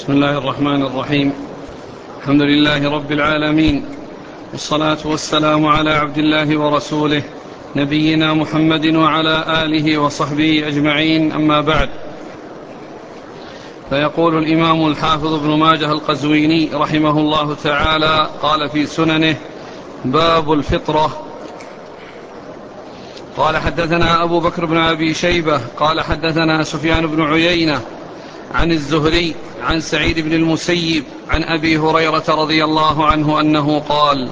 بسم الله الرحمن الرحيم. الحمد لله رب العالمين، والصلاة والسلام على عبد الله ورسوله نبينا محمد وعلى آله وصحبه أجمعين، أما بعد. فيقول الإمام الحافظ ابن ماجه القزويني رحمه الله تعالى قال في سننه: باب الفطرة. قال: حدثنا أبو بكر بن أبي شيبة قال حدثنا سفيان بن عيينة عن الزهري عن سعيد بن المسيب عن أبي هريرة رضي الله عنه أنه قال: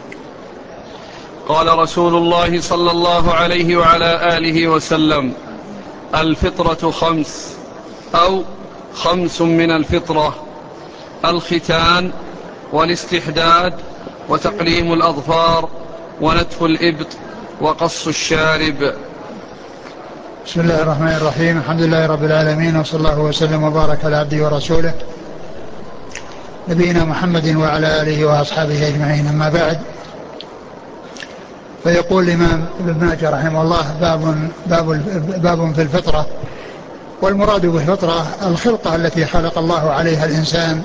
قال رسول الله صلى الله عليه وعلى آله وسلم: الفطرة خمس، أو خمس من الفطرة: الختان، والاستحداد، وتقليم الأظفار، ونتف الإبط، وقص الشارب. بسم الله الرحمن الرحيم. الحمد لله رب العالمين، وصلى الله وسلم وبارك على عبده ورسوله نبينا محمد وعلى آله وأصحابه أجمعين، أما بعد. فيقول الإمام ابن ماجه رحمه الله: باب في الفطرة. والمراد بالفطرة الخلقة التي خلق الله عليها الإنسان،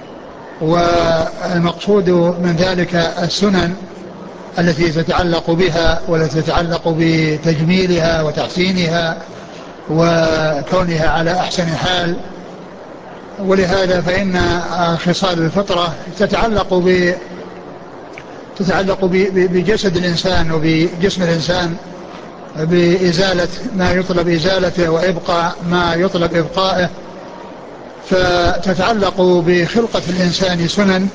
والمقصود من ذلك السنن التي تتعلق بها والتي تتعلق بتجميلها وتحسينها وكونها على أحسن حال. ولهذا فإن خصال الفطرة تتعلق بجسد الإنسان وبجسم الإنسان، بإزالة ما يطلب إزالته وإبقاء ما يطلب إبقائه. فتتعلق بخلقة الإنسان سنن،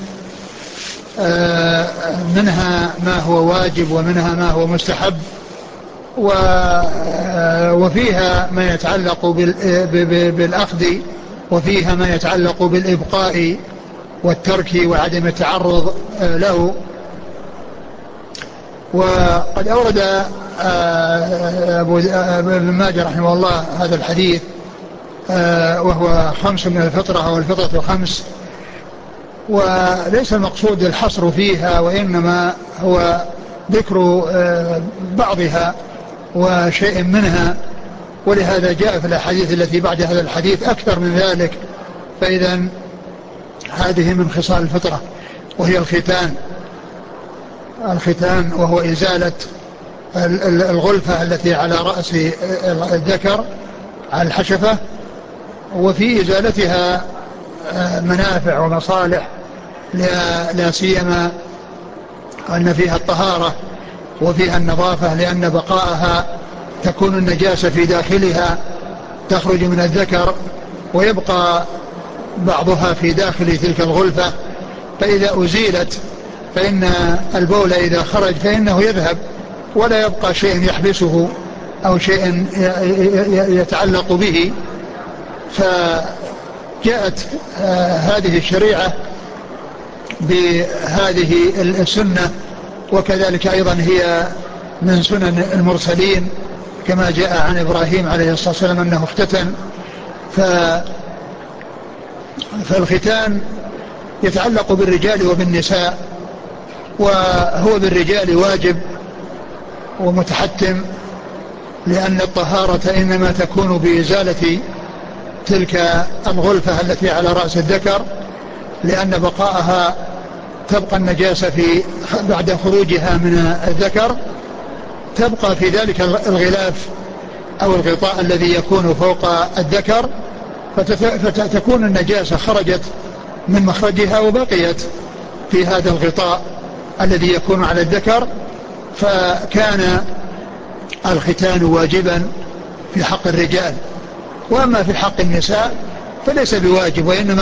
منها ما هو واجب ومنها ما هو مستحب، وفيها ما يتعلق بالأخذ، وفيها ما يتعلق بالإبقاء والترك وعدم التعرض له. وقد أورد ابن ماجه رحمه الله هذا الحديث، وهو خمس من الفطرة، والفطرة خمس. وليس المقصود الحصر فيها، وإنما هو ذكر بعضها وشيء منها. ولهذا جاء في الأحاديث التي بعد هذا الحديث أكثر من ذلك. فإذا هذه من خصال الفطرة، وهي الختان، وهو إزالة الغلفة التي على رأس الذكر على الحشفة. وفي إزالتها منافع ومصالح، لا سيما أن فيها الطهارة وفيها النظافة، لأن بقاءها تكون النجاسة في داخلها تخرج من الذكر ويبقى بعضها في داخل تلك الغلفة. فإذا أزيلت فإن البول إذا خرج فإنه يذهب، ولا يبقى شيء يحبسه أو شيء يتعلق به. فجاءت هذه الشريعة بهذه السنة، وكذلك أيضا هي من سنن المرسلين، كما جاء عن إبراهيم عليه الصلاة والسلام أنه اختتن. فالختان يتعلق بالرجال وبالنساء، وهو بالرجال واجب ومتحتم، لأن الطهارة إنما تكون بإزالة تلك الغلفة التي على رأس الذكر، لأن بقاءها تبقى النجاسة بعد خروجها من الذكر، تبقى في ذلك الغلاف أو الغطاء الذي يكون فوق الذكر، فتكون النجاسة خرجت من مخرجها وبقيت في هذا الغطاء الذي يكون على الذكر. فكان الختان واجبا في حق الرجال. وأما في حق النساء فليس بواجب، وإنما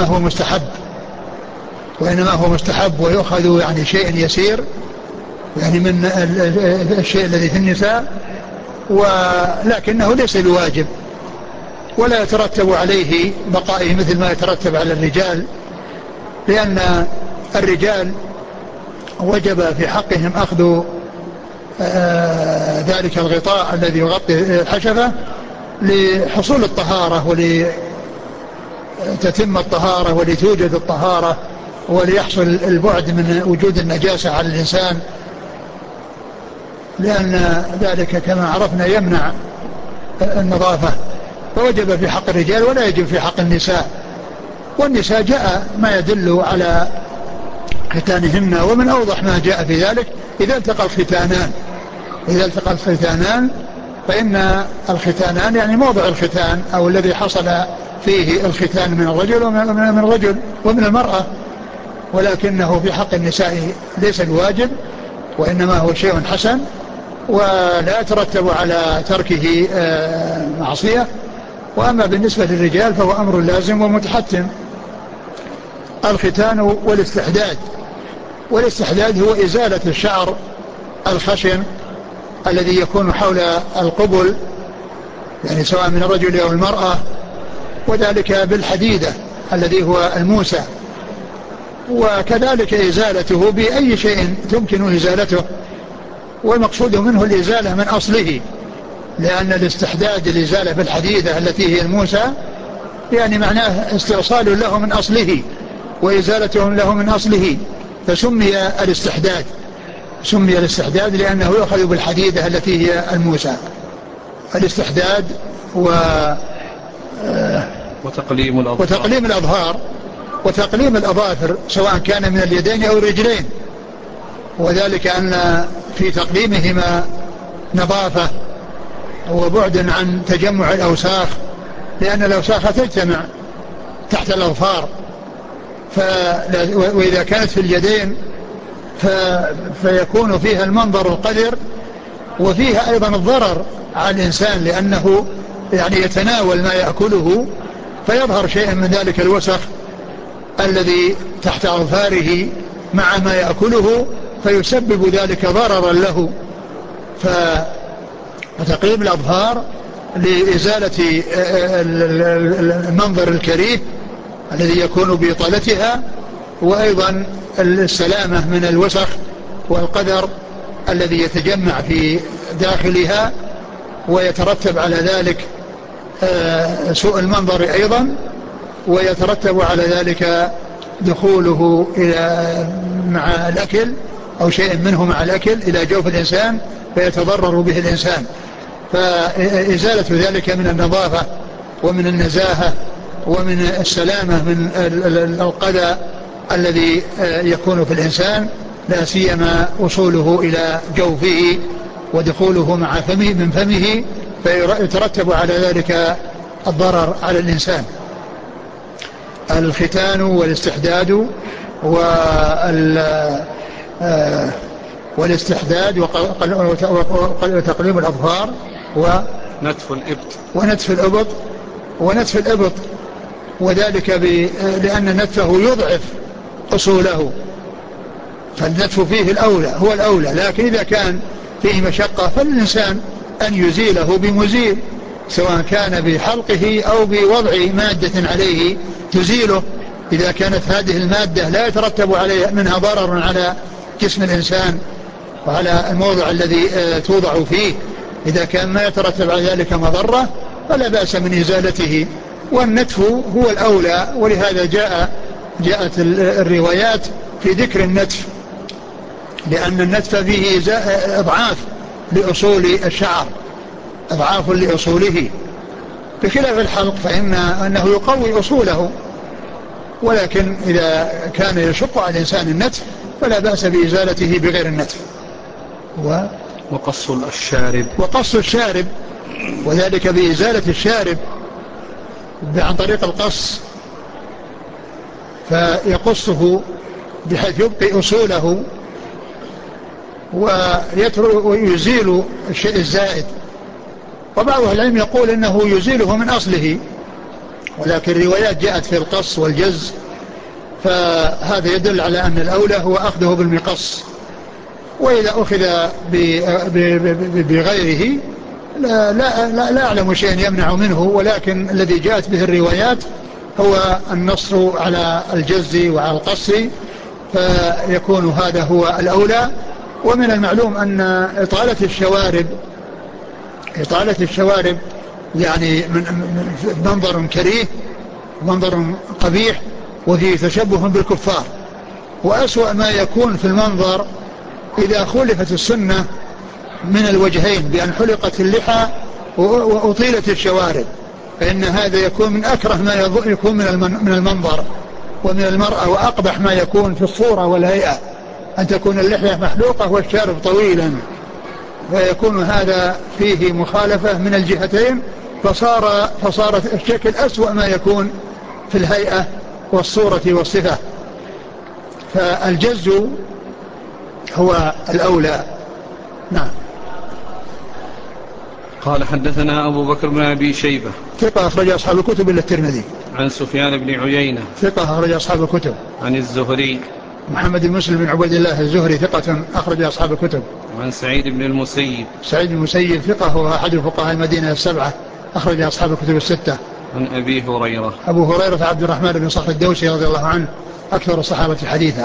هو مستحب ويؤخذ يعني شيء يسير، يعني من الشيء الذي في النساء، ولكنه ليس بواجب، ولا يترتب عليه بقائه مثل ما يترتب على الرجال، لأن الرجال وجب في حقهم أخذ ذلك الغطاء الذي يغطي الحشفة لحصول الطهارة ولتتم الطهارة ولتوجد الطهارة وليحصل البعد من وجود النجاسة على الإنسان، لأن ذلك كما عرفنا يمنع النظافة. فوجب في حق الرجال ولا يجب في حق النساء. والنساء جاء ما يدل على ختانهن، ومن أوضح ما جاء في ذلك إذا التقى الختانان فإن الختانان يعني موضع الختان أو الذي حصل فيه الختان من الرجل ومن المرأة، ولكنه في حق النساء ليس بواجب، وإنما هو شيء حسن ولا يترتب على تركه معصية. وأما بالنسبة للرجال فهو أمر لازم ومتحتم. الختان والاستحداد هو إزالة الشعر الخشن الذي يكون حول القبل، يعني سواء من الرجل أو المرأة، وذلك بالحديدة الذي هو الموسى، وكذلك إزالته بأي شيء تمكن إزالته، والمقصود منه الإزالة من أصله، لأن الاستحداد الإزالة بالحديدة التي هي الموسى يعني معناه استئصال له من أصله وإزالته له من أصله، فسمي الاستحداد لأنه يؤخذ بالحديدة التي هي الموسى. الاستحداد وتقليم الأظهار وتقليم الأظافر سواء كان من اليدين أو الرجلين، وذلك أن في تقليمهما نظافة وبعد عن تجمع الأوساخ، لأن الأوساخ تجتمع تحت الأظفار، وإذا كانت في اليدين فيكون فيها المنظر القذر، وفيها أيضا الضرر على الإنسان، لأنه يعني يتناول ما يأكله فيظهر شيء من ذلك الوسخ الذي تحت أظفاره مع ما يأكله، فيسبب ذلك ضررا له. فتقليم الأظهار لإزالة المنظر الكريه الذي يكون بإطالتها، وأيضا السلامة من الوسخ والقذر الذي يتجمع في داخلها، ويترتب على ذلك سوء المنظر أيضا، ويترتب على ذلك دخوله مع الأكل أو شيء منه مع الأكل إلى جوف الإنسان فيتضرر به الإنسان. فإزالة ذلك من النظافة ومن النزاهة ومن السلامة من القذى الذي يكون في الإنسان، لا سيما وصوله إلى جوفه ودخوله من فمه، فيترتب على ذلك الضرر على الإنسان. الختان والاستحداد وتقليم الأظفار ونتف الإبط وذلك لأن نتفه يضعف أصوله، فالنتف فيه هو الأولى، لكن إذا كان فيه مشقة فالإنسان أن يزيله بمزيل، سواء كان بحلقه أو بوضع مادة عليه تزيله، إذا كانت هذه المادة لا يترتب عليها منها ضرر على جسم الإنسان وعلى الموضع الذي توضع فيه، إذا كان ما يترتب على ذلك مضرة فلا بأس من إزالته، والنتف هو الأولى. ولهذا جاءت الروايات في ذكر النتف، لأن النتف فيه إضعاف لأصول الشعر، أضعاف لأصوله، بخلاف الحلق فإنه يقوي أصوله، ولكن إذا كان يشق على الإنسان النتف فلا بأس بإزالته بغير النتف. وقص الشارب وذلك بإزالة الشارب عن طريق القص، فيقصه بحيث يبقي أصوله ويزيل الشيء الزائد. وبعض العلم يقول إنه يزيله من أصله، ولكن الروايات جاءت في القص والجز، فهذا يدل على أن الأولى هو أخذه بالمقص، وإذا أخذ بغيره لا أعلم شيئا يمنع منه، ولكن الذي جاءت به الروايات هو النص على الجز وعلى القص، فيكون هذا هو الأولى. ومن المعلوم أن إطالة الشوارب يعني من منظر كريه، منظر قبيح، وفيه تشبه بالكفار، وأسوأ ما يكون في المنظر إذا خلفت السنة من الوجهين، بأن حلقت اللحى وأطيلت الشوارب، فإن هذا يكون من أكره ما يكون من المنظر ومن المرأة، وأقبح ما يكون في الصورة والهيئة أن تكون اللحية محلوقة والشارب طويلا، فيكون هذا فيه مخالفة من الجهتين، فصار الشكل أسوأ ما يكون في الهيئة والصورة والصفة. فالجز هو الأولى. نعم. قال حدثنا أبو بكر بن أبي شيبة ثقة أخرج أصحاب الكتب إلا الترمذي. عن سفيان بن عيينة ثقة أخرج أصحاب الكتب. عن الزهري محمد بن مسلم بن عبد الله الزهري ثقة أخرج أصحاب الكتب. عن سعيد بن المسيب. سعيد بن المسيب ثقة، هو أحد الفقهاء المدينة السبعة، أخرج أصحاب الكتب الستة. عن أبي هريرة. أبو هريرة عبد الرحمن بن صخر الدوسي رضي الله عنه أكثر الصحابة حديثا.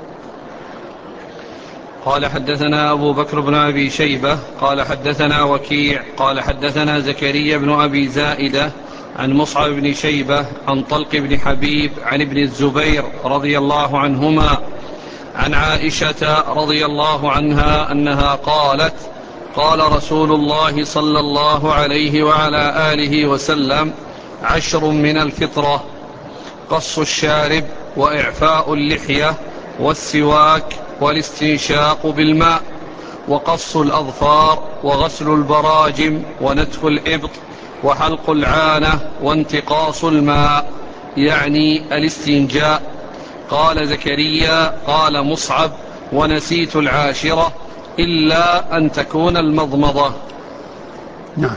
قال حدثنا أبو بكر بن أبي شيبة قال حدثنا وكيع قال حدثنا زكريا بن أبي زائدة عن مصعب بن شيبة عن طلق بن حبيب عن ابن الزبير رضي الله عنهما عن عائشة رضي الله عنها أنها قالت: قال رسول الله صلى الله عليه وعلى آله وسلم: 10 من الفطرة: قص الشارب، وإعفاء اللحية، والسواك، والاستنشاق بالماء، وقص الأظفار، وغسل البراجم، ونتف الإبط، وحلق العانة، وانتقاص الماء، يعني الاستنجاء. قال زكريا: قال مصعب: ونسيت 10 إلا أن تكون المضمضة. نعم.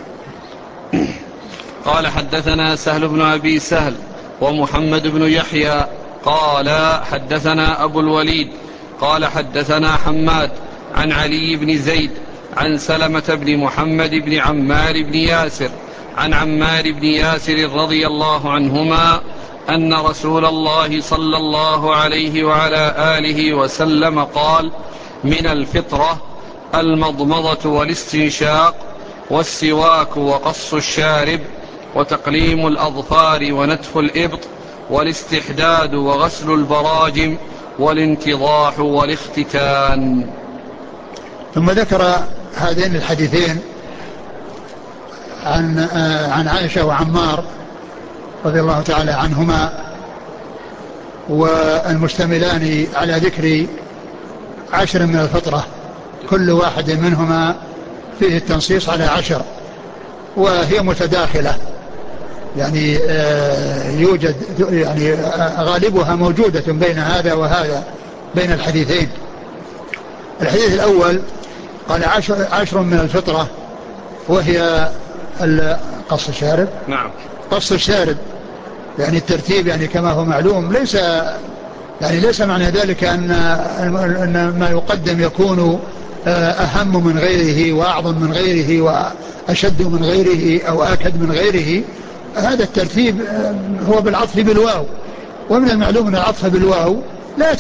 قال حدثنا سهل بن أبي سهل ومحمد بن يحيى قال حدثنا أبو الوليد قال حدثنا حماد عن علي بن زيد عن سلمة بن محمد بن عمار بن ياسر عن عمار بن ياسر رضي الله عنهما أن رسول الله صلى الله عليه وعلى آله وسلم قال: من الفطرة المضمضة والاستنشاق، والسواك، وقص الشارب، وتقليم الأظفار، ونتف الإبط، والاستحداد، وغسل البراجم، والانتضاح، والاختتان. ثم ذكر هذين الحديثين عن عائشة وعمار رضي الله تعالى عنهما، والمشتملان على ذكر 10 من الفطرة، كل واحد منهما فيه التنصيص على 10، وهي متداخلة، يعني يوجد يعني غالبها موجودة بين هذا وهذا، بين الحديثين. الحديث الأول قال 10 من الفطرة، وهي قص الشارب. نعم. قص الشارب يعني الترتيب، يعني كما هو معلوم، ليس معنى ذلك أن ما يقدم يكون أهم من غيره وأعظم من غيره وأشد من غيره أو آكد من غيره. هذا الترتيب هو بالعطف بالواو، ومن المعلوم أن العطف بالواو لا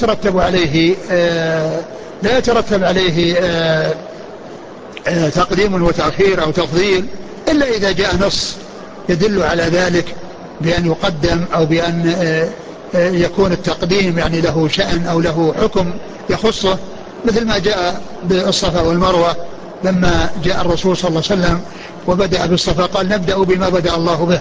يترتب عليه تقديم وتأخير أو تفضيل، إلا إذا جاء نص يدل على ذلك بأن يقدم أو بأن يكون التقديم يعني له شأن أو له حكم يخصه، مثل ما جاء بالصفا والمروة لما جاء الرسول صلى الله عليه وسلم وبدأ بالصفا قال: نبدأ بما بدأ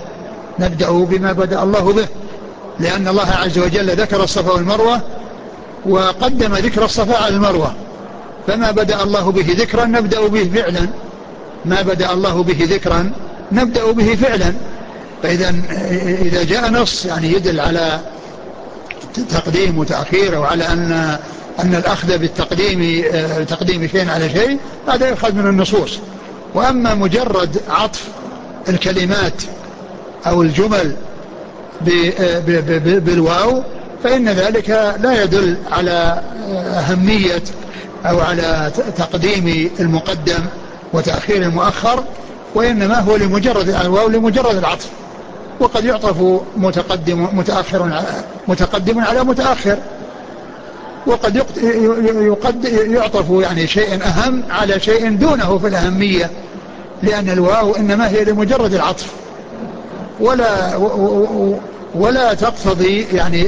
الله به، لأن الله عز وجل ذكر الصفا والمروة وقدم ذكر الصفا على المروة، فما بدأ الله به ذكرا نبدأ به فعلا، ما بدأ الله به ذكرا نبدأ به فعلا. فإذا جاء نص يعني يدل على تقديم وتأخير، أو على أن الأخذ بالتقديم تقديم شيء على شيء، هذا يؤخذ من النصوص. وأما مجرد عطف الكلمات أو الجمل بالواو فإن ذلك لا يدل على أهمية أو على تقديم المقدم وتأخير المؤخر، وإنما هو لمجرد الواو لمجرد العطف. وقد يعطف متقدم على متأخر، وقد يعطف يعني شيء أهم على شيء دونه في الأهمية، لأن الواو إنما هي لمجرد العطف ولا تقتضي يعني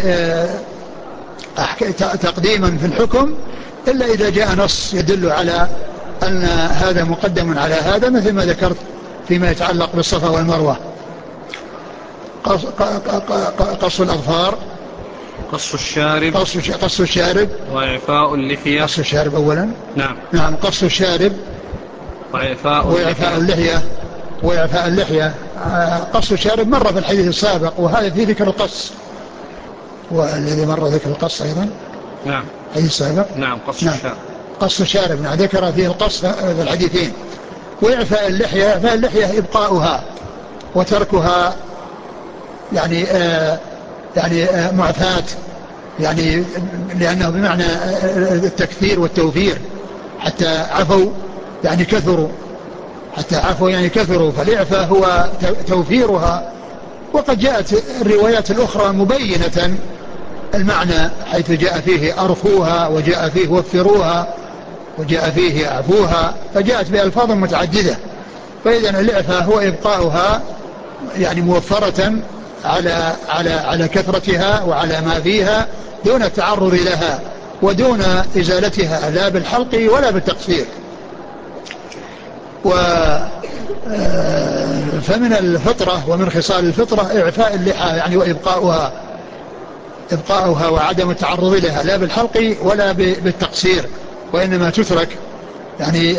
تقديما في الحكم إلا إذا جاء نص يدل على أن هذا مقدم على هذا، مثل ما ذكرت فيما يتعلق بالصفا والمروة. قص الأظفار، قص الشارب، وإعفاء اللحية. قص الشارب أولا. نعم. نعم، قص الشارب وإعفاء اللحية. قص الشارب مر في الحديث السابق، وهذا فيه ذكر القص، والذي مر ذكر القص أيضا. نعم. الحديث السابق. نعم. قص الشارب. نعم، ذكر فيه القص في الحديثين. وإعفاء اللحية إبقاؤها وتركها، يعني معفاة، يعني لأنه بمعنى التكثير والتوفير، حتى عفوا يعني كثروا، فالإعفاء هو توفيرها. وقد جاءت الروايات الأخرى مبينة المعنى، حيث جاء فيه أرخوها، وجاء فيه وفروها، وجاء فيه أعفوها، فجاءت بألفاظ متعددة. فإذن الإعفاء هو إبقاؤها يعني موفرة على كثرتها وعلى ما فيها، دون التعرض لها ودون إزالتها، لا بالحلق ولا بالتقصير. فمن الفطرة ومن خصال الفطرة إعفاء اللحى، يعني إبقاؤها وعدم التعرض لها، لا بالحلق ولا بالتقصير، وإنما تترك يعني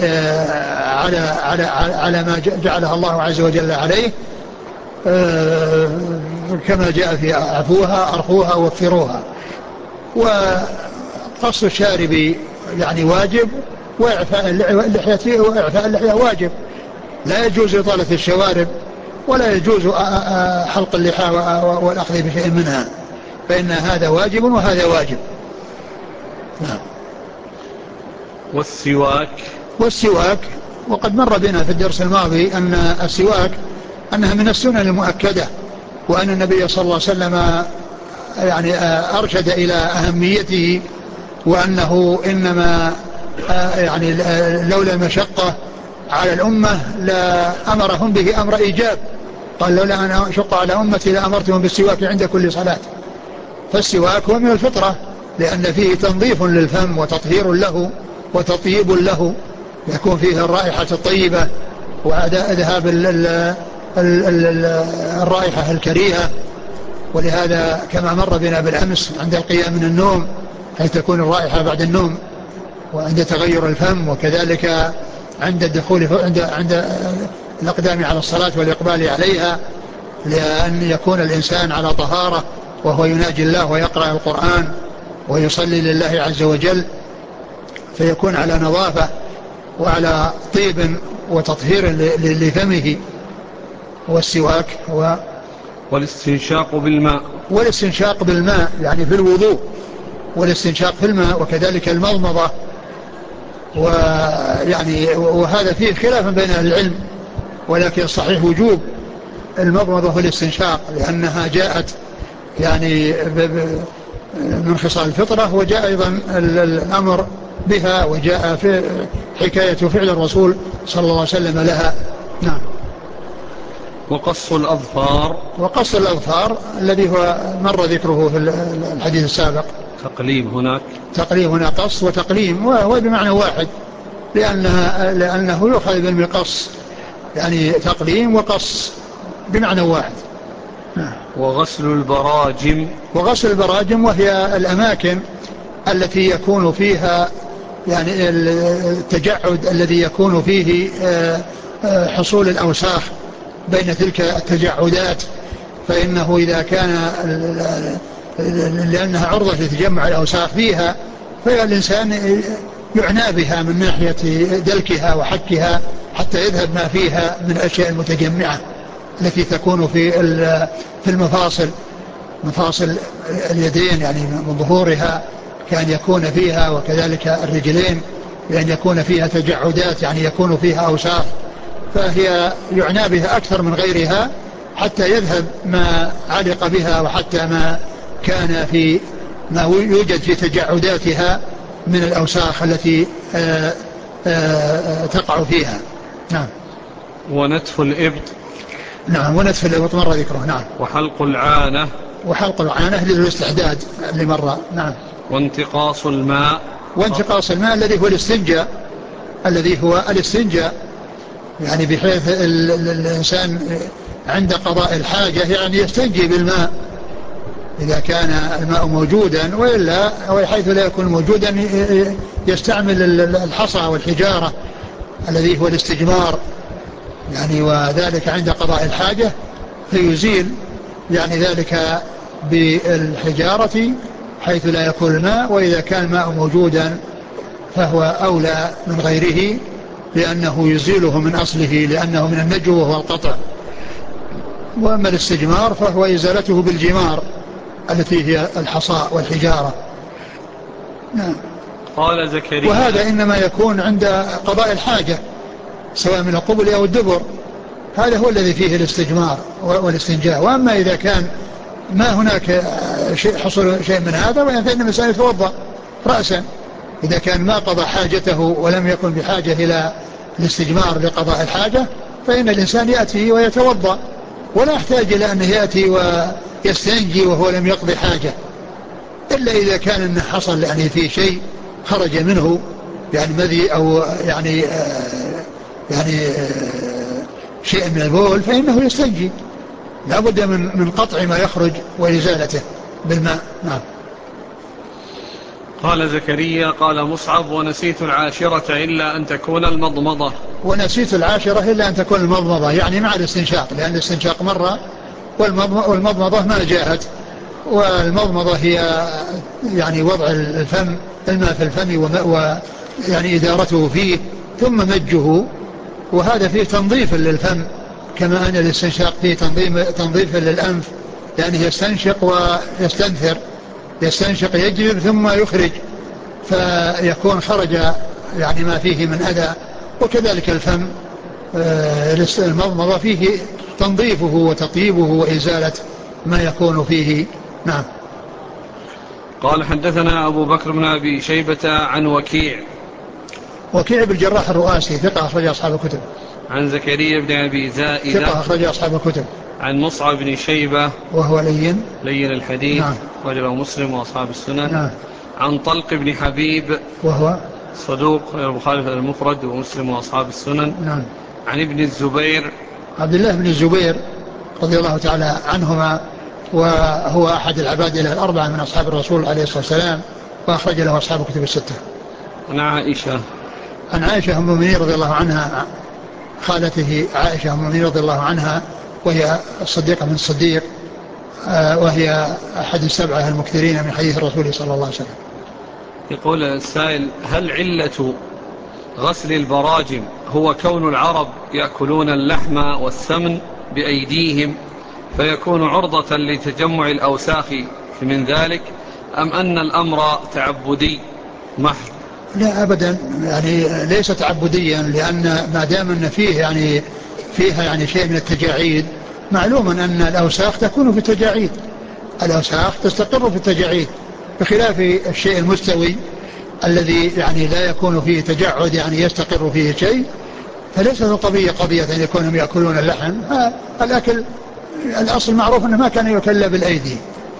على ما جعلها الله عز وجل عليه، كما جاء في عفوها، أرخوها، وفروها. وقص الشارب يعني واجب، وإعفاء اللحية واجب. لا يجوز إطالة الشوارب، ولا يجوز حلق اللحى والأخذ بشيء منها، فإن هذا واجب وهذا واجب. نعم. والسواك وقد مر بنا في الدرس الماضي أن السواك أنها من السنن المؤكدة، وأن النبي صلى الله عليه وسلم يعني أرشد إلى أهميته، وأنه إنما يعني لولا المشقة على الأمة لأمرهم به أمر إيجاب. قال لولا أن أشق على أمتي لأمرتهم بالسواك عند كل صلاة. فالسواك هو من الفطرة، لأن فيه تنظيف للفم وتطهير له وتطيب له، يكون فيه الرائحة الطيبة وذهاب الرائحة الكريهة. ولهذا كما مر بنا بالأمس عند القيام من النوم، حيث تكون الرائحة بعد النوم، وعند تغير الفم، وكذلك عند الدخول عند الأقدام على الصلاة والإقبال عليها، لأن يكون الإنسان على طهارة وهو يناجي الله ويقرأ القرآن ويصلي لله عز وجل، فيكون على نظافة وعلى طيب وتطهير لفمه. والسواك هو والاستنشاق بالماء يعني في الوضوء، والاستنشاق في الماء، وكذلك المضمضة. وهذا فيه خلاف بين أهل العلم، ولكن صحيح وجوب المضمضة والاستنشاق، لأنها جاءت يعني من خصال الفطرة، وجاء أيضا الأمر بها، وجاء في حكاية فعل الرسول صلى الله عليه وسلم لها. نعم. وقص الأظفار الذي هو مر ذكره في الحديث السابق. تقليم هنا قص وتقليم، وهو بمعنى واحد، لأنه يؤخذ بالمقص، يعني تقليم وقص بمعنى واحد. وغسل البراجم وهي الأماكن التي يكون فيها يعني التجعد الذي يكون فيه حصول الأوساخ بين تلك التجعدات، فإنه إذا كان لأنها عرضة لتجمع الأوساخ فيها، فالإنسان يعنى بها من ناحية دلكها وحكها حتى يذهب ما فيها من الأشياء المتجمعة التي تكون في مفاصل اليدين، يعني من ظهورها كان يكون فيها، وكذلك الرجلين لأن يكون فيها تجعدات، يعني يكون فيها أوساخ، فهي يعنى بها أكثر من غيرها حتى يذهب ما علق بها، وحتى ما كان في ما يوجد في تجعداتها من الأوساخ التي تقع فيها. نعم. ونتف الإبط. نعم، ونتف الإبط مر ذكره. نعم. وحلق العانة للاستحداد اللي مر. نعم. وانتقاص الماء الذي هو الاستنجاء، يعني بحيث الإنسان عند قضاء الحاجة يعني يستنجي بالماء إذا كان الماء موجودا، وإلا حيث لا يكون موجودا يستعمل الحصى والحجارة الذي هو الاستجمار يعني، وذلك عند قضاء الحاجة فيزيل يعني ذلك بالحجارة حيث لا يكون الماء، وإذا كان الماء موجودا فهو أولى من غيره لأنه يزيله من أصله، لأنه من النجو وهو القطع. وأما الاستجمار فهو إزالته بالجمار التي هي الحصى والحجارة. نعم. قال زكريا وهذا إنما يكون عند قضاء الحاجة سواء من القبل أو الدبر، هذا هو الذي فيه الاستجمار والاستنجاء. وأما إذا كان ما هناك حصل شيء من هذا فإن الإنسان يتوضأ رأسا إذا كان ما قضى حاجته ولم يكن بحاجة إلى الاستجمار لقضاء الحاجة، فإن الإنسان يأتي ويتوضأ ولا يحتاج إلى أنه يأتي ويستنجي وهو لم يقضي حاجة، إلا إذا كان أنه حصل يعني في شيء خرج منه يعني مذي أو يعني شيء من البول فإنه يستنجي، لا بد من قطع ما يخرج وإزالته بالماء. نعم. قال زكريا قال مصعب ونسيت العاشرة إلا أن تكون المضمضة. ونسيت العاشرة إلا أن تكون المضمضة يعني مع الاستنشاق، لأن الاستنشاق مرة والمضمضة ما جاءت. والمضمضة هي يعني وضع الفم الماء في الفم ويعني إدارته فيه ثم مجه، وهذا فيه تنظيف للفم كما أن الاستنشاق فيه تنظيف للأنف، لأنه يستنشق ويستنثر، يستنشق يجذب ثم يخرج فيكون خرج يعني ما فيه من أذى. وكذلك الفم المضمضة فيه تنظيفه وتطييبه وإزالة ما يكون فيه. نعم. قال حدثنا أبو بكر بن أبي شيبة عن وكيع بن الجراح الرؤاسي ثقة أخرج أصحاب الكتب. عن زكريا بن أبي زائدة ثقة أخرج أصحاب الكتب. عن مصعب بن شيبة وهو لين الحديث. نعم. رجله مسلم وأصحاب السنن. نعم. عن طلق بن حبيب وهو صدوق مخالف المفرد ومسلم وأصحاب السنن. نعم. عن ابن الزبير عبد الله بن الزبير رضي الله تعالى عنهما، وهو أحد العبادلة الأربعة من أصحاب الرسول عليه الصلاة والسلام، وأخرج له أصحاب الكتب الستة. عن عائشة أم المؤمنين رضي الله عنها، خالته عائشة أم المؤمنين رضي الله عنها، وهي الصديقة من الصديق، وهي أحد السبعة المكثرين من حديث الرسول صلى الله عليه وسلم. يقول السائل هل علة غسل البراجم هو كون العرب يأكلون اللحم والسمن بأيديهم فيكون عرضة لتجمع الأوساخ من ذلك، أم أن الأمر تعبدي محض؟ لا أبدا، يعني ليس تعبديا، لأن ما دام أن فيها يعني شيء من التجاعيد، معلوم أن الأوساخ تكون في التجاعيد، الأوساخ تستقر في التجاعيد، بخلاف الشيء المستوي الذي يعني لا يكون فيه تجعد يعني يستقر فيه شيء، فليست القضية قضية أن يكونوا يأكلون اللحم. الأكل الأصل معروف أنه ما كان يكل بالأيدي،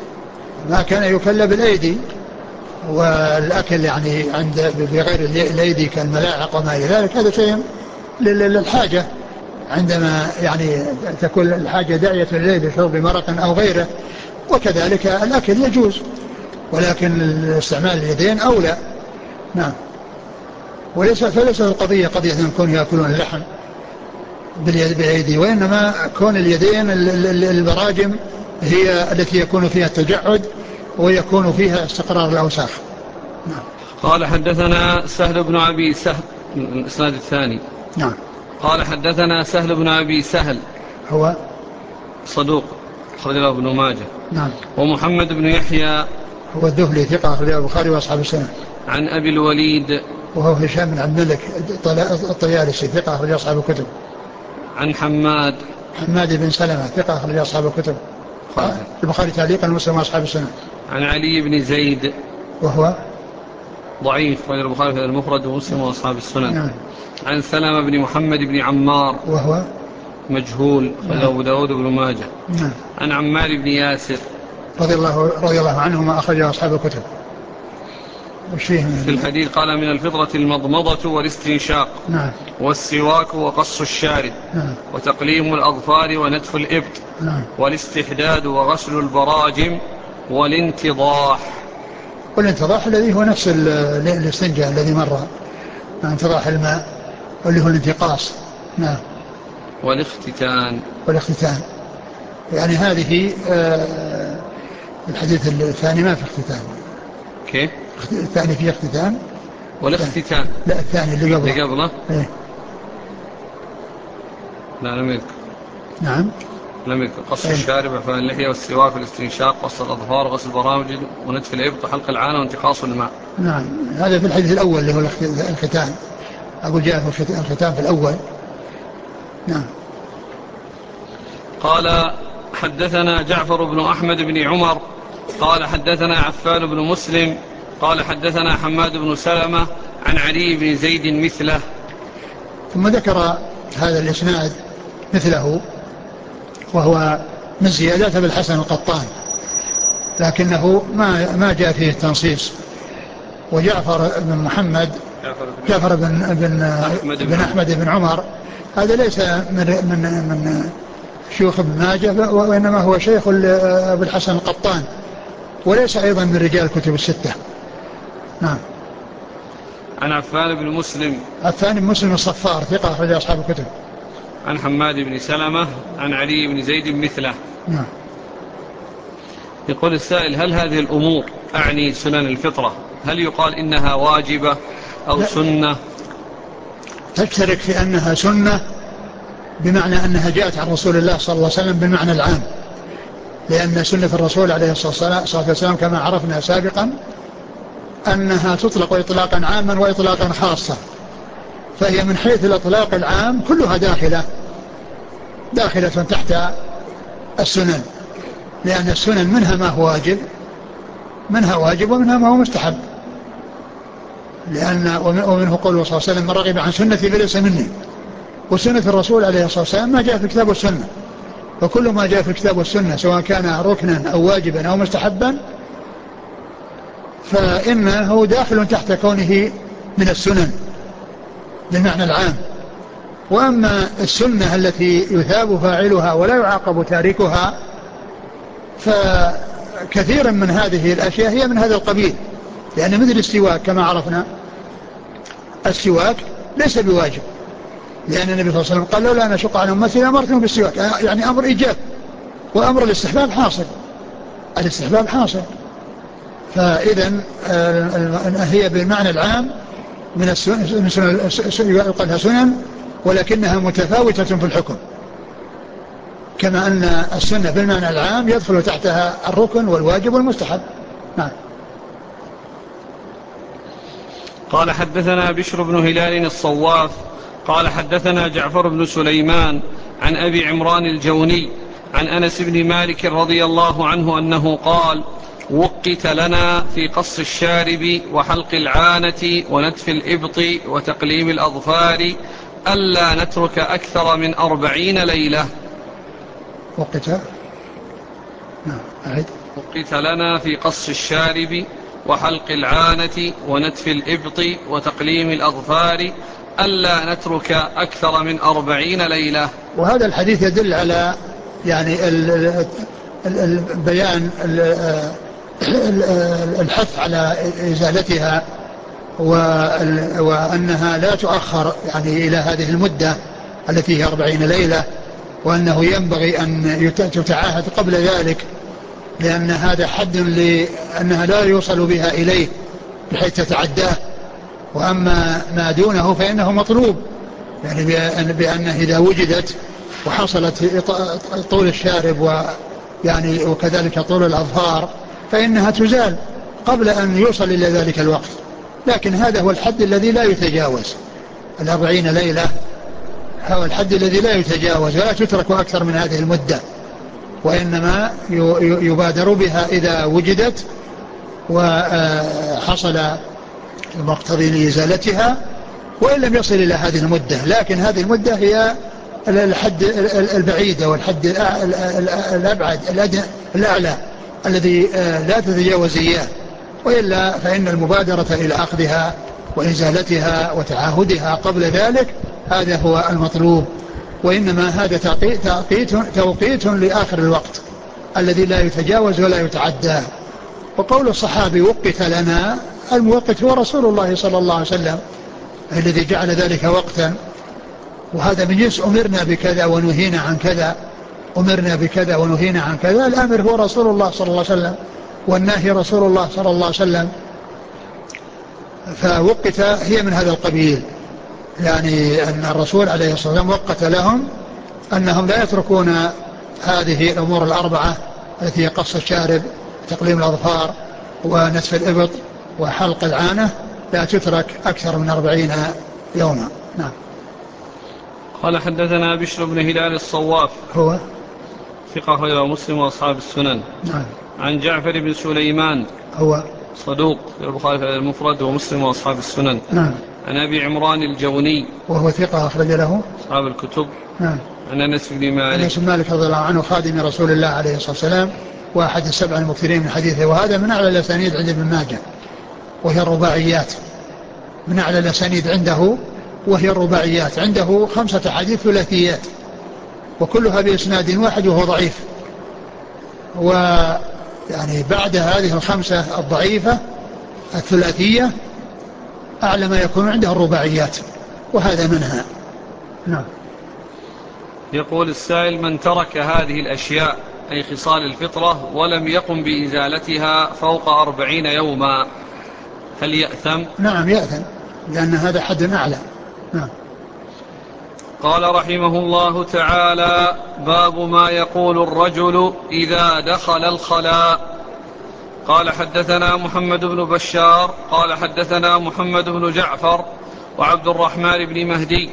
والأكل يعني بغير الأيدي كالملاعق وما إلى ذلك هذا شيء للحاجة، عندما يعني تكون الحاجة داعية لليل لشرب مرق أو غيره، وكذلك الأكل يجوز، ولكن استعمال اليدين أولى. نعم. فليس القضية قضية أن يكونوا يأكلون اللحم بالأيدي، وإنما كون اليدين البراجم هي التي يكون فيها التجعد ويكون فيها استقرار الأوساخ. نعم. قال حدثنا سهل بن أبي سهل من الإسناد الثاني. نعم. قال حدثنا سهل بن أبي سهل هو صدوق أخرج له ابن ماجه. نعم. ومحمد بن يحيى هو الذهلي ثقة أخرج له البخاري وأصحاب السنن. عن أبي الوليد وهو هشام بن عبد الملك الطيالسي ثقة أخرج أصحاب الكتب. عن حماد بن سلمة ثقة أخرج أصحاب الكتب، البخاري تعليقا ومسلم وأصحاب السنن. عن علي بن زيد وهو ضعيف غير البخاري في المفرد ومسلم وأصحاب السنن. نعم. عن سلمة بن محمد بن عمار وهو مجهول خرج أبو داود بن ماجه. نعم. عن عمار بن ياسر رضي الله عنهما أخرج أصحاب الكتب. وش فيه في الحديث قال من الفطرة المضمضة والاستنشاق. نعم. والسواك وقص الشارب. نعم. وتقليم الأظفار ونتف الإبط. نعم. والاستحداد وغسل البراجم والانتضاح. والانتضاح الذي هو نفس الاستنجاء الذي مر، انتضاح الماء واللي هو الانتقاص. نعم. والاختتان. والاختتان يعني هذه الحديث الثاني ما في اختتان. كيف؟ الثاني فيه اختتان. والاختتان. لا الثاني اللي قبله. اللي قبله إيه؟ لا لم يذكر. نعم. لم يذكر قص إيه؟ الشارب وإعفاء اللحية والسواك والاستنشاق وقص الأظفار وغسل البراجم ونتف الإبط وحلق العانة وانتقاص الماء. نعم. هذا في الحديث الأول اللي هو الختان، أقول جاء في الختان في الأول. نعم. قال حدثنا جعفر بن أحمد بن عمر قال حدثنا عفان بن مسلم قال حدثنا حماد بن سلمة عن علي بن زيد مثله. ثم ذكر هذا الإسناد مثله، وهو من زيادات أبي الحسن القطان، لكنه ما جاء فيه التنصيص. وجعفر بن محمد جعفر بن أحمد بن عمر هذا ليس من شيوخ ابن ماجه، وإنما هو شيخ أبي الحسن القطان، وليس أيضا من رجال الكتب الستة. نعم. عن عفان بن مسلم. عفان بن مسلم الصفار ثقة أخرج أصحاب الكتب. عن حماد بن سلمة عن علي بن زيد مثله. نعم. يقول السائل هل هذه الأمور أعني سنن الفطرة هل يقال إنها واجبة أو سنة؟ تشترك في أنها سنة بمعنى أنها جاءت عن رسول الله صلى الله عليه وسلم بالمعنى العام، لأن سنة الرسول عليه الصلاة والسلام كما عرفنا سابقا أنها تطلق إطلاقا عاما وإطلاقا خاصا، فهي من حيث الإطلاق العام كلها داخلة تحت السنن، لأن السنن منها ما هو واجب ومنها ما هو مستحب، ومنه قوله صلى الله عليه وسلم من رغب عن سنتي فليس مني. وسنة الرسول عليه الصلاة والسلام ما جاء في الكتاب والسنة، وكل ما جاء في الكتاب والسنة سواء كان ركنا أو واجبا أو مستحبا فإنه داخل تحت كونه من السنن بالمعنى العام. وأما السنة التي يثاب فاعلها ولا يعاقب تاركها فكثيرا من هذه الأشياء هي من هذا القبيل، لأن مثل السواك كما عرفنا السواك ليس بواجب، لأن النبي صلى الله عليه وسلم قال لولا أن أشق على أمتي لأمرتهم بالسواك، يعني أمر إيجاب، وأمر الاستحباب حاصل. فإذا هي بالمعنى العام من السنن يقال لها سنن، ولكنها متفاوتة في الحكم، كما أن السنة بالمعنى العام يدخل تحتها الركن والواجب والمستحب. نعم. قال حدثنا بشر بن هلال الصواف قال حدثنا جعفر بن سليمان عن أبي عمران الجوني عن أنس بن مالك رضي الله عنه أنه قال وقت لنا في قص الشارب وحلق العانة ونتف الإبط وتقليم الأظفار ألا نترك أكثر من 40 ليلة. وقت لنا في قص الشارب وحلق العانة ونتف الإبط وتقليم الأظفار ألا نترك أكثر من 40 ليلة. وهذا الحديث يدل على يعني بيان الحث على إزالتها، وأنها لا تؤخر يعني إلى هذه المدة التي هي 40 ليلة، وأنه ينبغي أن تتعاهد قبل ذلك، لأن هذا حد لأنها لا يوصل بها إليه بحيث تتعداه، وأما ما دونه فإنه مطلوب، يعني بأنه إذا وجدت وحصلت طول الشارب يعني وكذلك طول الأظفار فإنها تزال قبل أن يوصل إلى ذلك الوقت. لكن هذا هو الحد الذي لا يتجاوز، 40 ليلة هو الحد الذي لا يتجاوز ولا تترك أكثر من هذه المدة، وإنما يبادر بها إذا وجدت وحصل المقتضي لإزالتها، وإن لم يصل إلى هذه المدة. لكن هذه المدة هي الحد البعيد والحد الأبعد الأعلى الذي لا تتجاوز إياه، وإلا فإن المبادرة إلى أخذها وإزالتها وتعاهدها قبل ذلك هذا هو المطلوب. وإنما هذا توقيت لآخر الوقت الذي لا يتجاوز ولا يتعدى. وقول الصحابي وقت لنا، الموقت هو رسول الله صلى الله عليه وسلم الذي جعل ذلك وقتا. وهذا من جنس أمرنا بكذا ونهينا عن كذا، أمرنا بكذا ونهينا عن كذا. الأمر هو رسول الله صلى الله عليه وسلم والنهي رسول الله صلى الله عليه وسلم. فوقت هي من هذا القبيل، يعني أن الرسول عليه الصلاة والسلام وقت لهم أنهم لا يتركون هذه الأمور الأربعة التي هي قص الشارب، تقليم الأظفار، ونتف الإبط، وحلق العانة، لا تترك أكثر من 40 يوما. نعم. قال حدثنا بشر بن هلال الصواف، هو ثقة غير مسلم وأصحاب السنن. نعم. عن جعفر بن سليمان، هو صدوق، البخاري في المفرد ومسلم وأصحاب السنن. نعم. عن أبي عمران الجوني، وهو ثقة أخرج له أصحاب الكتب. نعم. عن أنس بن مالك، أنس بن مالك رضي الله عنه خادم رسول الله عليه الصلاة والسلام، وأحد السبع المكثرين من حديثه، وهذا من أعلى الأسانيد عند ابن ماجه، وهي الرباعيات، من أعلى الأسانيد عنده وهي الرباعيات. عنده 5 حديث ثلاثيات وكلها بإسناد واحد وهو ضعيف. ويعني بعد هذه 5 الضعيفة الثلاثية أعلى ما يكون عنده الرباعيات، وهذا منها. نعم. يقول السائل: من ترك هذه الأشياء أي خصال الفطرة ولم يقم بإزالتها فوق 40 يوما هل يأثم؟ نعم يأثم، لأن هذا حد أعلى. نعم. قال رحمه الله تعالى: باب ما يقول الرجل إذا دخل الخلاء. قال حدثنا محمد بن بشار قال حدثنا محمد بن جعفر وعبد الرحمن بن مهدي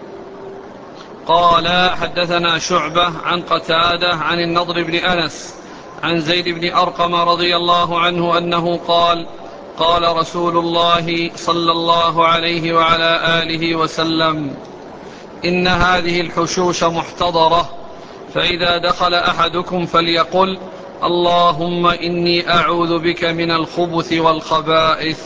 قال حدثنا شعبة عن قتادة عن النضر بن أنس عن زيد بن أرقم رضي الله عنه أنه قال: قال رسول الله صلى الله عليه وعلى آله وسلم: إن هذه الحشوش محتضرة، فإذا دخل أحدكم فليقل: اللهم إني أعوذ بك من الخبث والخبائث.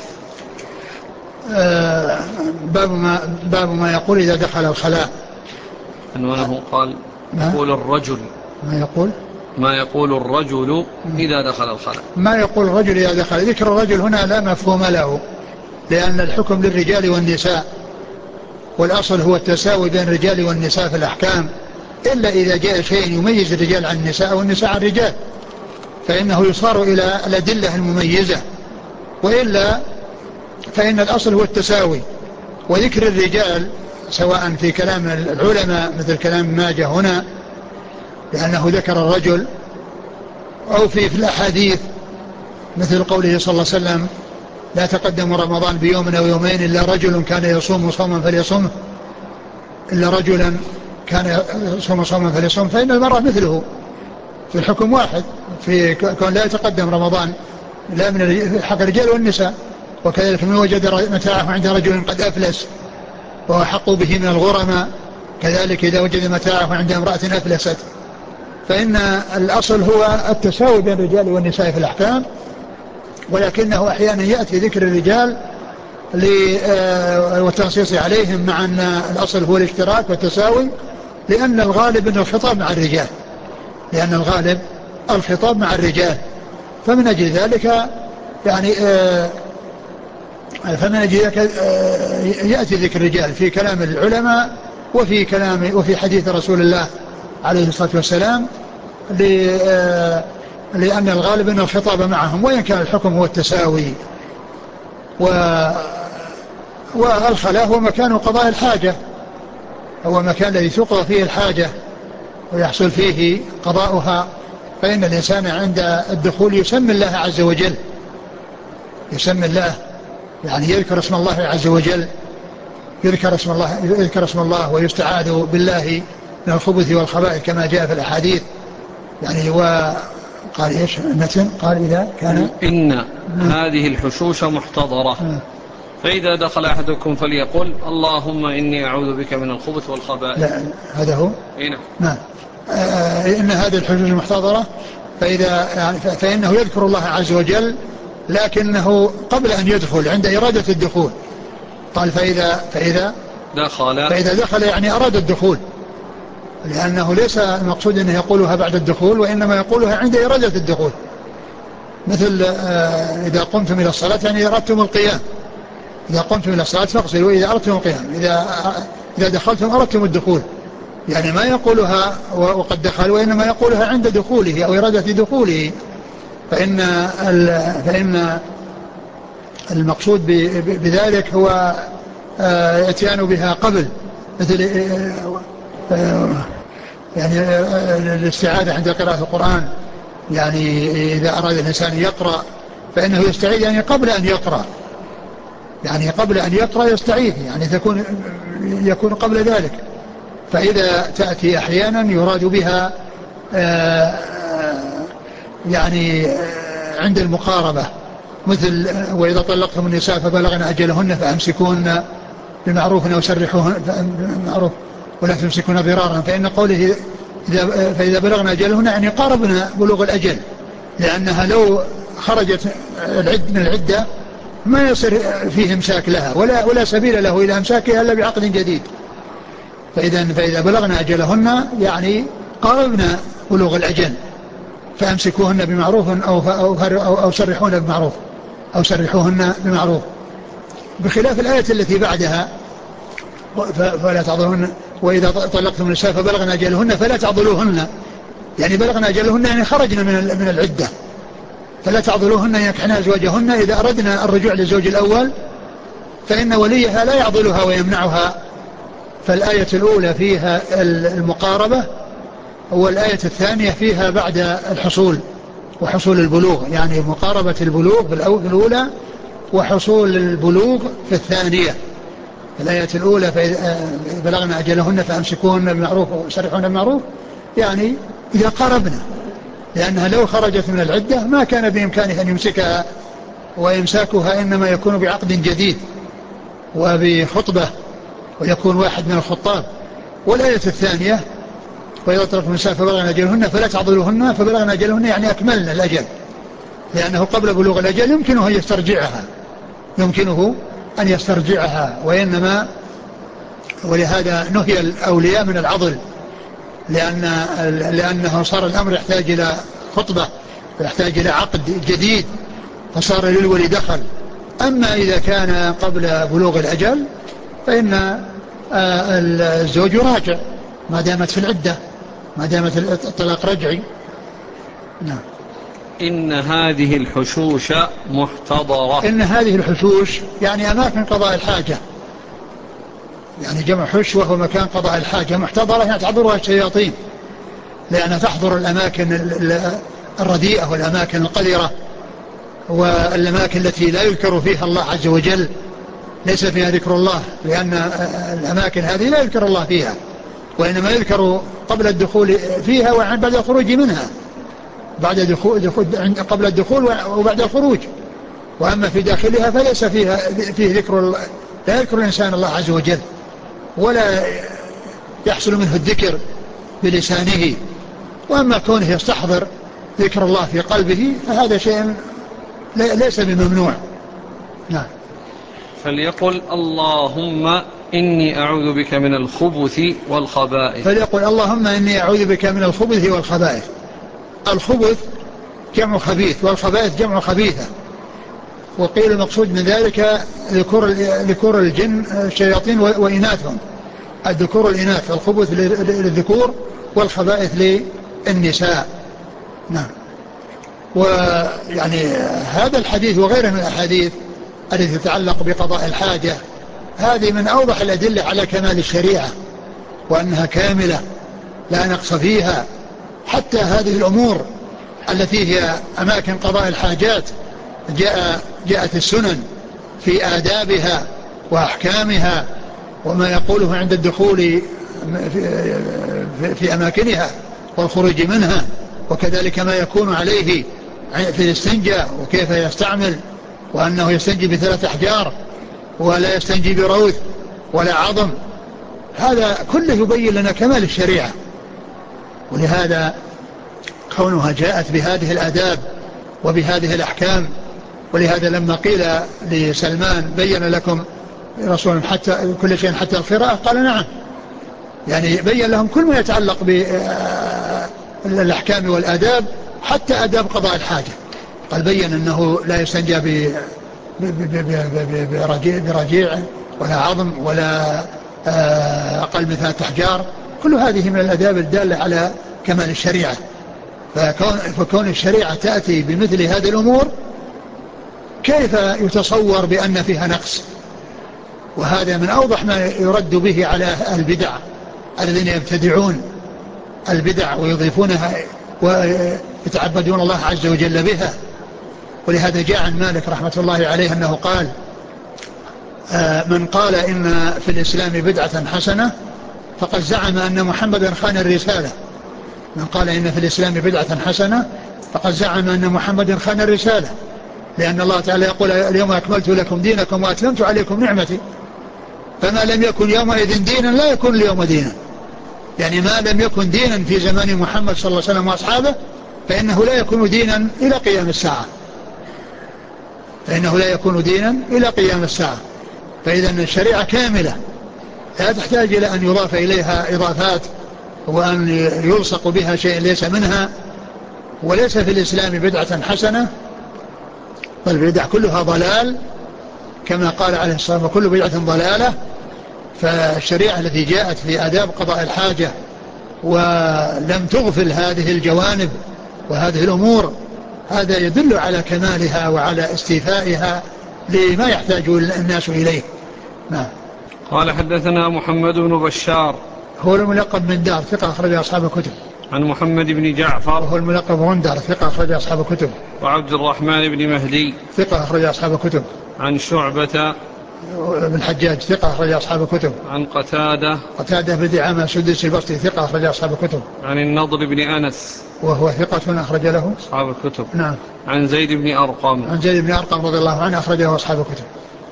باب ما يقول إذا دخل الخلاء. عنوانه قال: يقول الرجل ما يقول الرجل إذا دخل الخلاء. ما يقول الرجل إذا دخل. ذكر الرجل هنا لا مفهوم له، لأن الحكم للرجال والنساء، والأصل هو التساوي بين الرجال والنساء في الأحكام، إلا إذا جاء شيء يميز الرجال عن النساء والنساء عن الرجال فإنه يصار إلى الأدلة المميزة، وإلا فإن الأصل هو التساوي. وذكر الرجال سواء في كلام العلماء مثل كلام ماجه هنا لأنه ذكر الرجل، أو في الأحاديث مثل قوله صلى الله عليه وسلم: لا تقدم رمضان بيوم أو يومين إلا رجل كان يصوم صوما فليصومه، إلا رجلا كان يصوم صوما فليصوم، فإن المرأة مثله في الحكم واحد، في كون لا يتقدم رمضان لا من حق الرجال والنساء. وكذلك من وجد متاعه عند رجل قد أفلس وهو حق به من الغرماء، كذلك إذا وجد متاعه عند امرأة أفلست. فإن الأصل هو التساوي بين الرجال والنساء في الأحكام، ولكنه أحيانا يأتي ذكر الرجال والتنصيص عليهم، مع أن الأصل هو الاشتراك والتساوي، لأن الغالب أن الخطاب مع الرجال، فمن أجل ذلك يعني يأتي ذكر الرجال في كلام العلماء وفي حديث رسول الله عليه الصلاة والسلام، لأن الغالب أن الخطاب معهم، وإن كان الحكم هو التساوي. والخلاء هو مكان قضاء الحاجة، هو مكان الذي تقضى فيه الحاجة ويحصل فيه قضاؤها. فإن الإنسان عند الدخول يسمي الله عز وجل، يعني يذكر اسم الله عز وجل، يذكر اسم الله ويستعاذ بالله من الخبث والخبائث كما جاء في الأحاديث. يعني وقال إيش المتن؟ قال إذا كان إن هذه الحشوش محتضرة، فإذا دخل أحدكم فليقل: اللهم إني أعوذ بك من الخبث والخبائث. لا هذا هو. نعم. إن هذه الحشوش محتضرة، فإنه يذكر الله عز وجل لكنه قبل أن يدخل عند إرادة الدخول. قال فإذا دخل يعني أراد الدخول، لأنه ليس المقصود أنه يقولها بعد الدخول، وإنما يقولها عند إرادة الدخول. مثل إذا قمتم إلى الصلاة يعني أردتم القيام، إذا قمتم إلى الصلاة فاغسلوا إذا أردتم القيام، إذا دخلتم أردتم الدخول. يعني ما يقولها وقد دخل، وإنما يقولها عند دخوله أو إرادة دخوله. فإن المقصود بذلك هو اتيان بها قبل، مثل يعني الاستعاذة عند قراءة القرآن. يعني إذا أراد الإنسان يقرأ فإنه يستعيذ يعني قبل أن يقرأ، يعني قبل أن يقرأ يستعيذ، يعني يكون قبل ذلك. فإذا تأتي أحيانا يراد بها يعني عند المقاربة، مثل وإذا طلقتم النساء فبلغن أجلهن فأمسكوهن بمعروف أو سرحوهن بمعروف ولا تمسكون ضرارا. فإن قوله فإذا بلغن أجلهن يعني قاربنا بلوغ الأجل، لأنها لو خرجت من العدة ما يصير فيه امساك لها ولا سبيل له إلى امساكها إلا بعقد جديد. فإذا بلغنا أجلهن يعني قاربنا بلوغ الأجل فأمسكوهن بمعروف أو سرحوهن بمعروف أو سرحوهن بمعروف، بخلاف الآية التي بعدها فلا تعضلوهن وإذا طلقتم النساء فبلغنا أجلهن فلا تعضلوهن، يعني بلغنا أجلهن يعني خرجنا من العدة، فلا تعضلوهن ينكحن أزواجهن إذا أردنا الرجوع للزوج الأول فإن وليها لا يعضلها ويمنعها. فالآية الأولى فيها المقاربة، والآية الثانية فيها بعد الحصول وحصول البلوغ، يعني مقاربة البلوغ بالأولى وحصول البلوغ في الثانية. الآية الأولى بلغنا أجلهن فأمسكوهن بالمعروف وسرحوهن بالمعروف، يعني إذا قاربنا، لأنها لو خرجت من العدة ما كان بإمكانه أن يمسكها، وإمساكها إنما يكون بعقد جديد وبخطبة ويكون واحد من الخطاب. والآية الثانية وإذا طلقتم النساء فبلغن أجلهن فلا تعضلوهن، فبلغن أجلهن يعني أكملنا الأجل، لأنه قبل بلوغ الأجل يمكنه أن يسترجعها وإنما ولهذا نهي الأولياء من العضل، لأنه صار الأمر يحتاج إلى خطبة ويحتاج إلى عقد جديد، فصار للولي دخل. أما إذا كان قبل بلوغ الأجل فإن الزوج يراجع ما دامت في العدة، ما دامت الطلاق رجعي. نعم. إن هذه الحشوش محتضرة. إن هذه الحشوش يعني أماكن قضاء الحاجة، يعني جمع حش وهو مكان قضاء الحاجة. محتضرة يعني تحضرها الشياطين، لأنها تحضر الأماكن الرديئة والأماكن القذرة والأماكن التي لا يذكر فيها الله عز وجل، ليس فيها ذكر الله، لأن الأماكن هذه لا يذكر الله فيها، وإنما يذكر قبل الدخول فيها وبعد الخروج منها، قبل الدخول وبعد الخروج. وأما في داخلها فليس فيه ذكر الله، لا يذكر الإنسان الله عز وجل ولا يحصل منه الذكر بلسانه. وأما كونه يستحضر ذكر الله في قلبه فهذا شيء ليس بممنوع. نعم. فليقل اللهم إني أعوذ بك من الخبث والخبائث. فليقل اللهم إني أعوذ بك من الخبث والخبائث. الخبث جمع خبيث والخبائث جمع خبيثة، وقيل المقصود من ذلك ذكور الجن الشياطين وإناثهم، الذكور والإناث، الخبث للذكور والخبائث للنساء. نعم. ويعني هذا الحديث وغيره من الأحاديث التي تتعلق بقضاء الحاجة هذه من أوضح الأدلة على كمال الشريعة وأنها كاملة لا نقص فيها. حتى هذه الأمور التي هي أماكن قضاء الحاجات جاءت السنن في آدابها وأحكامها وما يقوله عند الدخول في أماكنها والخروج منها، وكذلك ما يكون عليه في الاستنجاء وكيف يستعمل، وأنه يستنجي ب3 أحجار ولا يستنجي بروث ولا عظم. هذا كله يبين لنا كمال الشريعة، ولهذا كونها جاءت بهذه الآداب وبهذه الأحكام ولهذا لما قيل لسلمان بين لكم رسول حتى كل شيء حتى القراءة قال نعم، يعني بين لهم كل ما يتعلق بالأحكام والآداب حتى آداب قضاء الحاجة. قال بين أنه لا يستنجى برجيع ولا عظم ولا أقل من 3 أحجار. كل هذه من الآداب الدالة على كمال الشريعة. فكون الشريعة تأتي بمثل هذه الأمور كيف يتصور بأن فيها نقص؟ وهذا من أوضح ما يرد به على البدع الذين يبتدعون البدع ويضيفونها ويتعبدون الله عز وجل بها. ولهذا جاء عن مالك رحمة الله عليه أنه قال من قال إن في الإسلام بدعة حسنة فقد زعم أن محمدا خان الرسالة. من قال إن في الإسلام بدعة حسنة فقد زعم أن محمدا خان الرسالة، لأن الله تعالى يقول اليوم أكملت لكم دينكم وأتممت عليكم نعمتي. فما لم يكن يومئذ دينا لا يكون اليوم دينا، يعني ما لم يكن دينا في زمان محمد صلى الله عليه وسلم وأصحابه فإنه لا يكون دينا إلى قيام الساعة. فإنه لا يكون دينا إلى قيام الساعة. فإذا الشريعة كاملة لا تحتاج إلى أن يضاف إليها إضافات وأن يلصق بها شيء ليس منها. وليس في الإسلام بدعة حسنة، بل البدع كلها ضلال كما قال عليه الصلاة والسلام وكل بدعة ضلالة. فالشريعة التي جاءت في آداب قضاء الحاجة ولم تغفل هذه الجوانب وهذه الأمور هذا يدل على كمالها وعلى استيفائها لما يحتاج الناس إليه. نعم. قال حدثنا محمد بن بشار هو الملقب من دار ثقة أخرج أصحاب الكتب. عن محمد بن جعفر وهو الملقب من دار ثقة أخرج أصحاب الكتب. وعبد الرحمن بن مهدي ثقة أخرج أصحاب الكتب. عن شعبة بن حجاج ثقة أخرج أصحاب الكتب. عن قتادة بن دعامة السدوسي البصري ثقة أخرج أصحاب الكتب. عن النضر بن أنس وهو ثقة أخرج له أصحاب الكتب. نعم. عن زيد بن أرقم رضي الله عنه أخرجه أصحاب الكتب.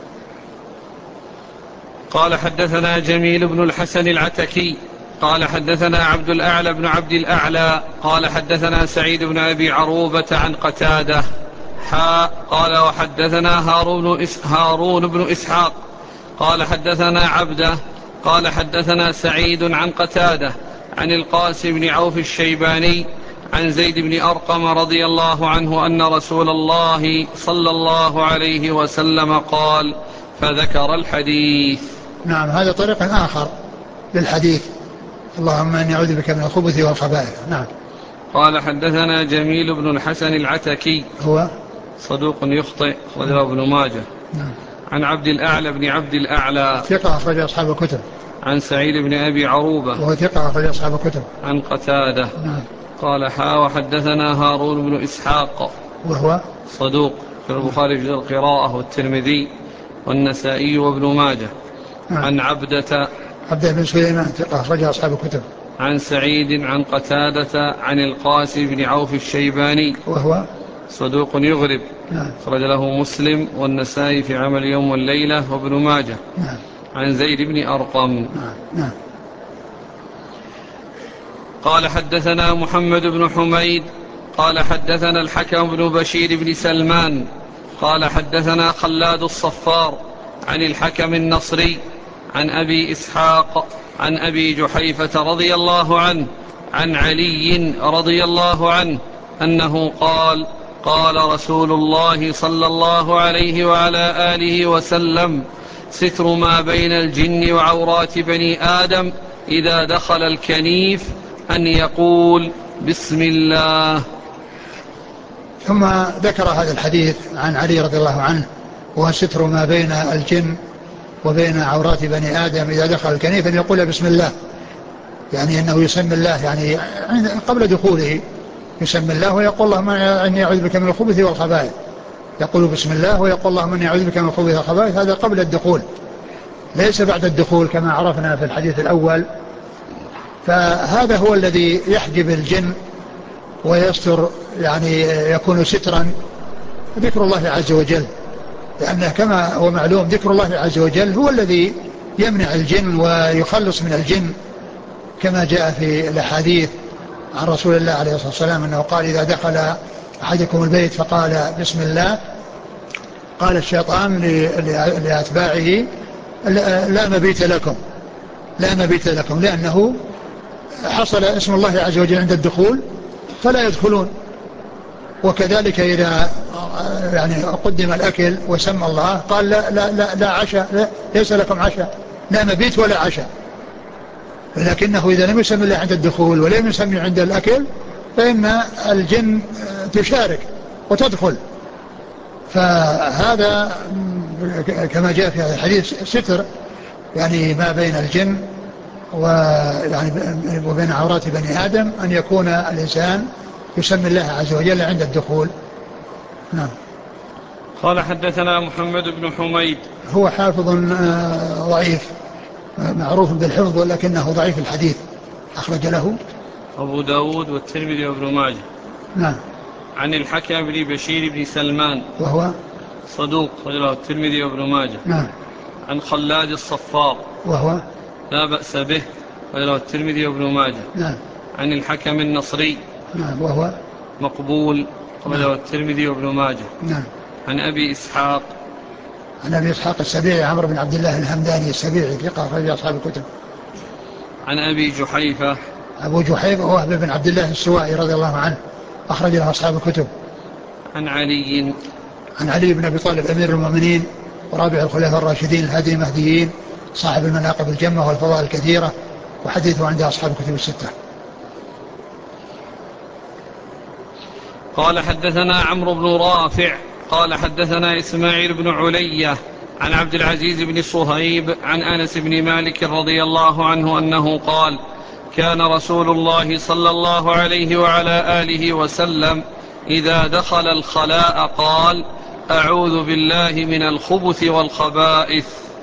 قال حدثنا جميل بن الحسن العتكي قال حدثنا عبد الأعلى بن عبد الأعلى قال حدثنا سعيد بن أبي عروبة عن قتادة قال وحدثنا هارون بن إسحاق قال حدثنا عبده قال حدثنا سعيد عن قتادة عن القاسم بن عوف الشيباني عن زيد بن أرقم رضي الله عنه أن رسول الله صلى الله عليه وسلم قال فذكر الحديث. نعم. هذا طريق آخر للحديث. اللهم أني أعوذ بك من الخبث والخبائث. نعم. قال حدثنا جميل بن الحسن العتكي هو صدوق يخطئ وله ابن ماجه. نعم. عن عبد الأعلى بن عبد الأعلى ثقة أخرج أصحاب الكتب. عن سعيد بن أبي عروبة وهو ثقة أخرج أصحاب الكتب. عن قتادة. نعم. قال وحدثنا هارون بن إسحاق وهو صدوق في البخاري في القراءة والترمذي والنسائي وابن ماجه. نعم. عن عبدة بن سليمان ثقة أخرج أصحاب الكتب. عن سعيد عن قتادة عن القاسم بن عوف الشيباني وهو صدوق يغرب. نعم. أخرج له مسلم والنسائي في عمل يوم والليلة وابن ماجه. نعم. عن زيد بن أرقم. نعم. نعم. قال حدثنا محمد بن حميد قال حدثنا الحكم بن بشير بن سلمان قال حدثنا خلاد الصفار عن الحكم النصري عن أبي إسحاق عن أبي جحيفة رضي الله عنه عن علي رضي الله عنه أنه قال قال رسول الله صلى الله عليه وعلى آله وسلم ستر ما بين الجن وعورات بني آدم إذا دخل الكنيف أن يقول بسم الله. ثم ذكر هذا الحديث عن علي رضي الله عنه وهو ستر ما بين الجن وبين عورات بني آدم إذا دخل الكنيف أن يقول بسم الله، يعني أنه يسمي الله يعني قبل دخوله يسمي الله ويقول اللهم إني أعوذ بك من الخبث والخبائث. يقول بسم الله ويقول اللهم إني أعوذ بك من الخبث والخبائث. هذا قبل الدخول ليس بعد الدخول كما عرفنا في الحديث الأول. فهذا هو الذي يحجب الجن ويستر، يعني يكون سترا ذكر الله عز وجل، لأنه كما هو معلوم ذكر الله عز وجل هو الذي يمنع الجن ويخلص من الجن، كما جاء في الأحاديث عن رسول الله عليه الصلاة والسلام أنه قال إذا دخل أحدكم البيت فقال بسم الله قال الشيطان لأتباعه لا مبيت لكم، لا مبيت لكم، لأنه حصل اسم الله عز وجل عند الدخول فلا يدخلون. وكذلك إذا يعني قدم الأكل وسمى الله قال لا عشاء، ليس لكم عشاء، لا مبيت ولا عشاء. لكنه إذا لم يسمي الله عند الدخول ولم يسمي عند الأكل فإن الجن تشارك وتدخل. فهذا كما جاء في هذا الحديث ستر يعني ما بين الجن ويعني وبين عورات بني آدم، أن يكون الإنسان يسمي الله عز وجل عند الدخول. نعم. قال حدثنا محمد بن حميد، هو حافظ ضعيف، معروف بالحفظ ولكنه ضعيف الحديث، أخرج له أبو داود والترمذي وابن ماجه. نعم. عن الحكم بن بشير بن سلمان وهو صدوق، رجله الترمذي وابن ماجه. نعم. عن خلاد الصفار وهو لا بأس به، رجله الترمذي وابن ماجه. نعم. عن الحكم النصري نعم. وهو مقبول، رجله نعم. الترمذي وابن ماجه. نعم. عن أبي إسحاق، عن أبي إسحاق السبيعي عمرو بن عبد الله الهمداني السبيعي ثقة أخرج أصحاب الكتب. عن أبي جحيفة، أبو جحيفة هو وهب بن عبد الله السوائي رضي الله عنه، أخرج له أصحاب الكتب. عن علي، عن علي بن أبي طالب أمير المؤمنين ورابع الخلفاء الراشدين الهادي المهديين صاحب المناقب الجمة والفضائل الكثيرة، وحديثه عند أصحاب الكتب الستة. قال حدثنا عمرو بن رافع قال حدثنا إسماعيل بن علية عن عبد العزيز بن صهيب عن أنس بن مالك رضي الله عنه أنه قال: كان رسول الله صلى الله عليه وعلى آله وسلم إذا دخل الخلاء قال: أعوذ بالله من الخبث والخبائث.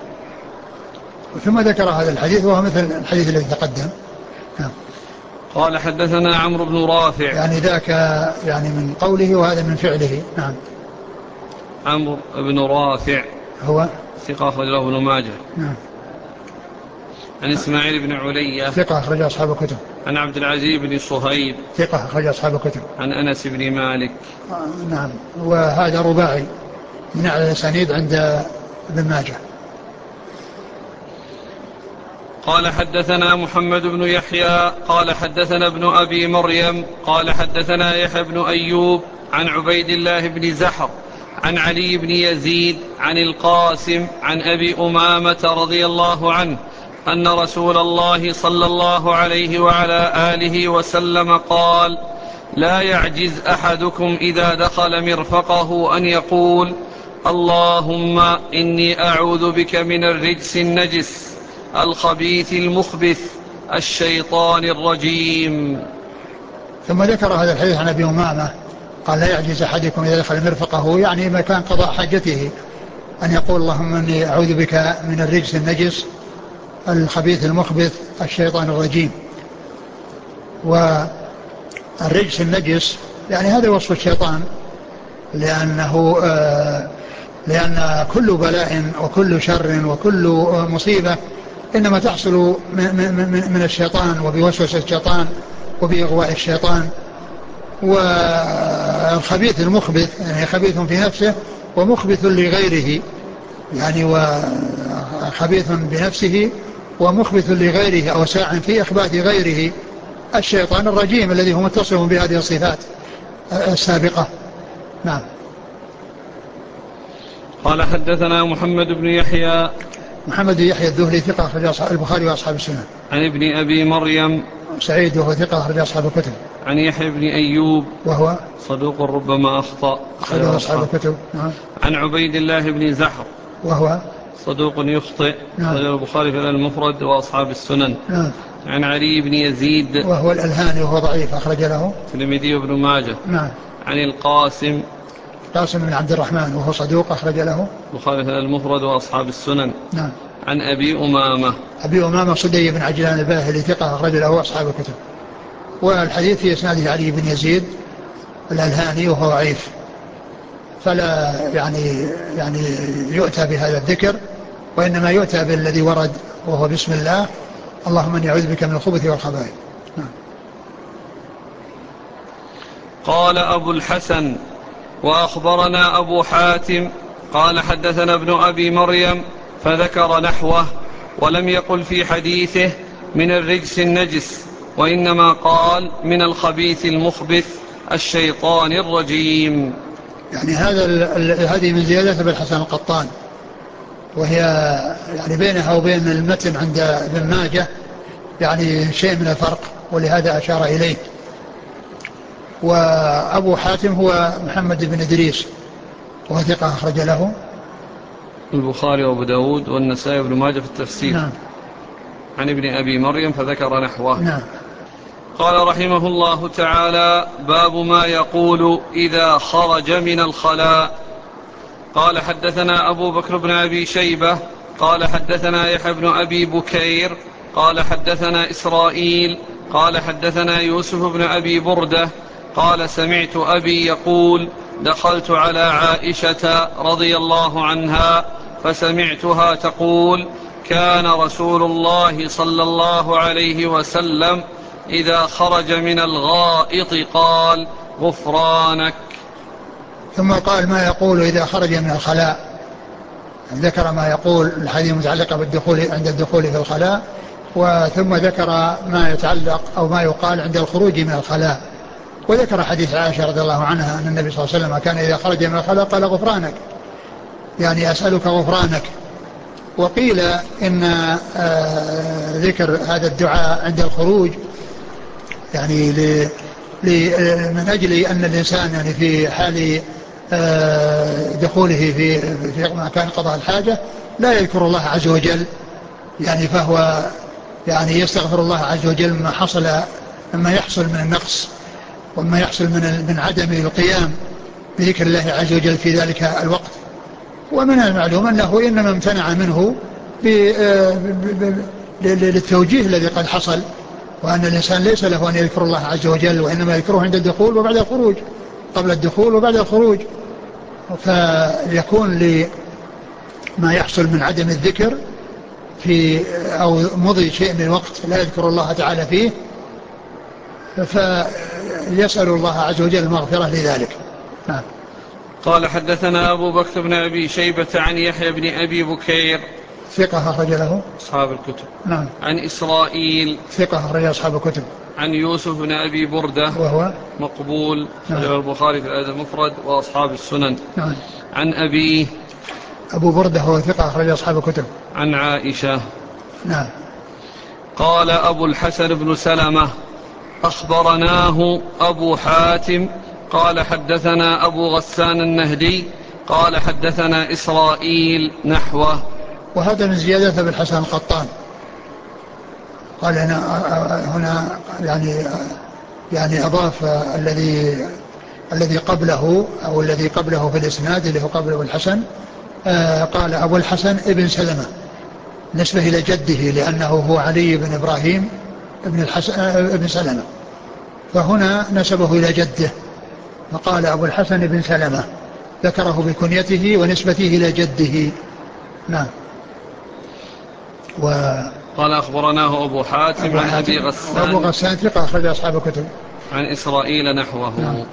ثم ذكر هذا الحديث وهو مثل الحديث الذي تقدم. قال حدثنا عمرو بن رافع، يعني ذاك يعني من قوله وهذا من فعله. نعم. عمرو بن رافع هو ثقة أخرج له ابن ماجه. نعم. عن إسماعيل بن علية ثقة أخرج أصحاب الكتب. عن عبد العزيز بن صهيب ثقة أخرج أصحاب الكتب. عن أنس بن مالك. نعم. وهذا رباعي من أعلى الأسانيد عند ابن ماجه. قال حدثنا محمد بن يحيى قال حدثنا ابن أبي مريم قال حدثنا يحيى بن أيوب عن عبيد الله بن زحر عن علي بن يزيد عن القاسم عن أبي أمامة رضي الله عنه أن رسول الله صلى الله عليه وعلى آله وسلم قال: لا يعجز أحدكم إذا دخل مرفقه أن يقول: اللهم إني أعوذ بك من الرجس النجس الخبيث المخبث الشيطان الرجيم. ثم ذكر هذا الحديث عن أبي أمامة قال: لا يعجز أحدكم إذا دخل مرفقه، يعني مكان قضاء حاجته، أن يقول: اللهم إني أعوذ بك من الرجس النجس الخبيث المخبث الشيطان الرجيم. والرجس النجس يعني هذا وصف الشيطان، لأن كل بلاء وكل شر وكل مصيبة إنما تحصل من الشيطان وبوسوسة الشيطان وبإغواء الشيطان. والخبيث المخبث يعني خبيث في نفسه ومخبث لغيره، يعني وخبيث بنفسه ومخبث لغيره أو ساع في إخبات غيره الشيطان الرجيم الذي هو متصف بهذه الصفات السابقة. نعم. قال حدثنا محمد بن يحيى محمد بن يحيى الذهلي ثقة أخرج البخاري وأصحاب السنن. عن ابن أبي مريم سعيد وهو ثقة أخرج أصحاب الكتب. عن يحيى بن أيوب وهو صدوق ربما أخطأ أخرج أصحاب الكتب. عن عبيد الله بن زحر وهو صدوق يخطئ أخرج البخاري في المفرد وأصحاب السنن. عن علي بن يزيد وهو الألهاني وهو ضعيف أخرج له الترمذي وابن ماجه. عن القاسم بن عبد الرحمن وهو صدوق أخرج له البخاري في المفرد وأصحاب السنن. عن أبي أمامة أبي أمامة صدي بن عجلان الباهلي ثقة أخرج له أصحاب الكتب. والحديث في إسناده علي بن يزيد الألهاني وهو ضعيف، فلا يعني يؤتى بهذا الذكر، وإنما يؤتى بالذي ورد وهو بسم الله اللهم إني أعوذ بك من الخبث والخبائث. قال أبو الحسن: وأخبرنا أبو حاتم قال حدثنا ابن أبي مريم فذكر نحوه، ولم يقل في حديثه من الرجس النجس، وإنما قال من الخبيث المخبث الشيطان الرجيم. يعني هذه من زيادة ابن الحسن القطان، وهي يعني بينها وبين المتن عند ابن ماجه يعني شيء من الفرق، ولهذا أشار إليه. وأبو حاتم هو محمد بن إدريس، وهو ثقة أخرج له البخاري وأبو داود والنسائي وابن ماجه في التفسير. نعم. عن ابن أبي مريم فذكر نحوه. نعم. قال رحمه الله تعالى: باب ما يقول إذا خرج من الخلاء. قال حدثنا أبو بكر بن أبي شيبة قال حدثنا يحيى بن أبي بكير قال حدثنا إسرائيل قال حدثنا يوسف بن أبي بردة قال سمعت أبي يقول: دخلت على عائشة رضي الله عنها فسمعتها تقول: كان رسول الله صلى الله عليه وسلم إذا خرج من الغائط قال: غفرانك. ثم قال ما يقول إذا خرج من الخلاء، ذكر ما يقول الحديث المتعلقة بالدخول عند الدخول في الخلاء، وثم ذكر ما يتعلق أو ما يقال عند الخروج من الخلاء. وذكر حديث عائشة رضي الله عنها أن النبي صلى الله عليه وسلم كان إذا خرج من الخلاء قال: غفرانك، يعني أسألك غفرانك. وقيل إن ذكر هذا الدعاء عند الخروج يعني من أجل أن الإنسان يعني في حال دخوله في مكان قضاء الحاجة لا يذكر الله عز وجل، يعني فهو يعني يستغفر الله عز وجل مما يحصل من النقص، وما يحصل من عدم القيام بذكر الله عز وجل في ذلك الوقت. ومن المعلوم أنه إنما امتنع منه للتوجيه الذي قد حصل، وأن الإنسان ليس له أن يذكر الله عز وجل، وإنما يذكره عند الدخول وبعد الخروج، قبل الدخول وبعد الخروج، فيكون لما يحصل من عدم الذكر في أو مضي شيء من الوقت لا يذكر الله تعالى فيه، فيسأل الله عز وجل المغفرة لذلك. نعم. قال حدثنا أبو بكر بن أبي شيبة عن يحيى بن أبي بكير ثقة أخرج له أصحاب الكتب. نعم. عن إسرائيل ثقة أخرج أصحاب الكتب. عن يوسف بن أبي بردة وهو مقبول، نعم. البخاري في الأدب المفرد وأصحاب السنن. نعم. عن أبيه أبو بردة هو ثقة أخرج أصحاب الكتب. عن عائشة. نعم. قال أبو الحسن بن سلمة: أخبرناه أبو حاتم قال حدثنا أبو غسان النهدي قال حدثنا إسرائيل نحوه. وهذا من زيادة ابن الحسن القطان. قال هنا يعني أضاف الذي قبله أو الذي قبله في الإسناد اللي هو قبله الحسن، قال أبو الحسن ابن سلمة نسبة إلى جده، لأنه هو علي بن إبراهيم ابن الحسن ابن سلمة، فهنا نسبه إلى جده فقال أبو الحسن ابن سلمة، ذكره بكنيته ونسبته إلى جده. نعم. قال أخبرناه أبو حاتم عن أبي غسان. أبو غسان ثقة أخرج أصحاب الكتب. عن إسرائيل نحوه. نعم.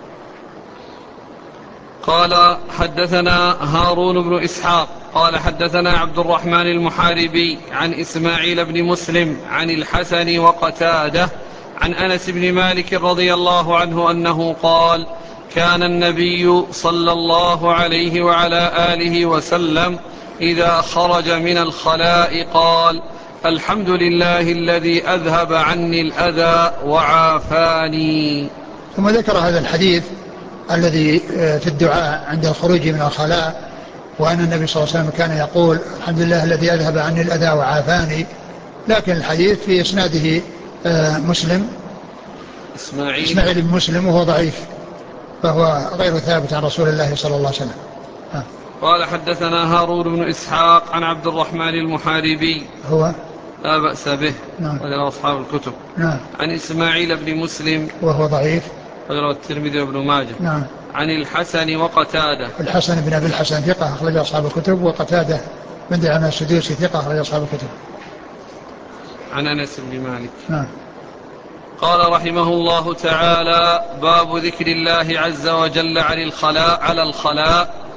قال حدثنا هارون بن إسحاق قال حدثنا عبد الرحمن المحاربي عن إسماعيل بن مسلم عن الحسن وقتادة عن أنس بن مالك رضي الله عنه أنه قال: كان النبي صلى الله عليه وعلى آله وسلم إذا خرج من الخلاء قال: الحمد لله الذي أذهب عني الأذى وعافاني. ثم ذكر هذا الحديث الذي في الدعاء عند الخروج من الخلاء، وأن النبي صلى الله عليه وسلم كان يقول: الحمد لله الذي أذهب عني الأذى وعافاني. لكن الحديث في إسناده مسلم إسماعيل بن مسلم، وهو ضعيف، فهو غير ثابت عن رسول الله صلى الله عليه وسلم. قال حدثنا هارون بن إسحاق عن عبد الرحمن المحاربي هو لا بأس به، نعم، وله أصحاب الكتب. نعم. عن إسماعيل بن مسلم وهو ضعيف، وله الترمذي وابن ماجه. نعم. عن الحسن وقتادة. الحسن بن أبي الحسن ثقة أخرج أصحاب الكتب، وقتادة بن دعامة السدوسي ثقة أخرج أصحاب الكتب. عن أنس بن مالك. نعم. قال رحمه الله تعالى: باب ذكر الله عز وجل على الخلاء.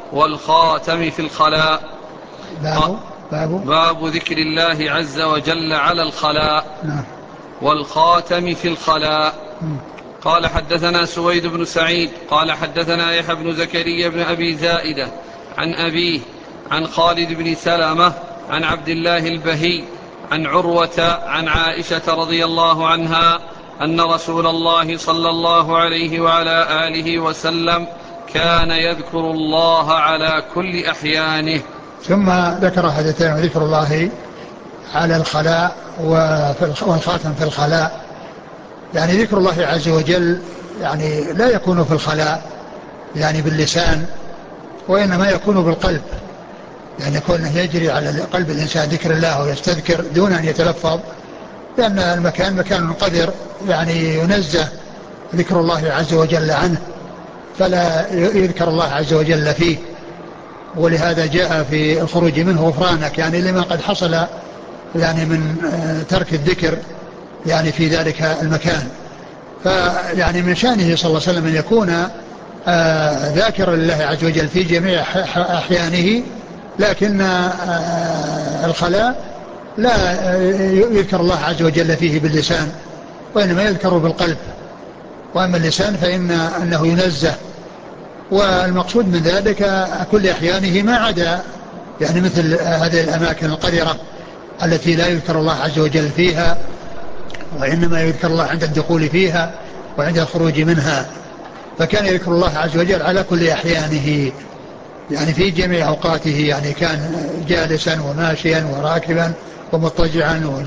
والخاتم في الخلاء. باب باب ذكر الله عز وجل على الخلاء والخاتم في الخلاء. قال حدثنا سويد بن سعيد قال حدثنا يحيى بن زكريا بن أبي زائدة عن أبيه عن خالد بن سلمة عن عبد الله البهي عن عروة عن عائشة رضي الله عنها أن رسول الله صلى الله عليه وعلى آله وسلم كان يذكر الله على كل أحيانه. ثم ذكر حديثين: ذكر الله على الخلاء والخاتم في الخلاء. يعني ذكر الله عز وجل يعني لا يكون في الخلاء يعني باللسان، وإنما يكون بالقلب، يعني يكون يجري على قلب الإنسان ذكر الله ويستذكر دون أن يتلفظ، لأن المكان مكان قذر يعني ينزه ذكر الله عز وجل عنه، فلا يذكر الله عز وجل فيه. ولهذا جاء في الخروج منه غفرانك، يعني لما قد حصل يعني من ترك الذكر يعني في ذلك المكان. فيعني من شأنه صلى الله عليه وسلم أن يكون ذاكرا لله عز وجل في جميع أحيانه، لكن الخلاء لا يذكر الله عز وجل فيه باللسان، وإنما يذكر بالقلب. وأما اللسان فإنه ينزه، والمقصود من ذلك كل أحيانه ما عدا يعني مثل هذه الأماكن القذرة التي لا يذكر الله عز وجل فيها، وإنما يذكر الله عند الدخول فيها وعند الخروج منها. فكان يذكر الله عز وجل على كل أحيانه، يعني في جميع أوقاته، يعني كان جالسا وماشيا وراكبا ومضطجعا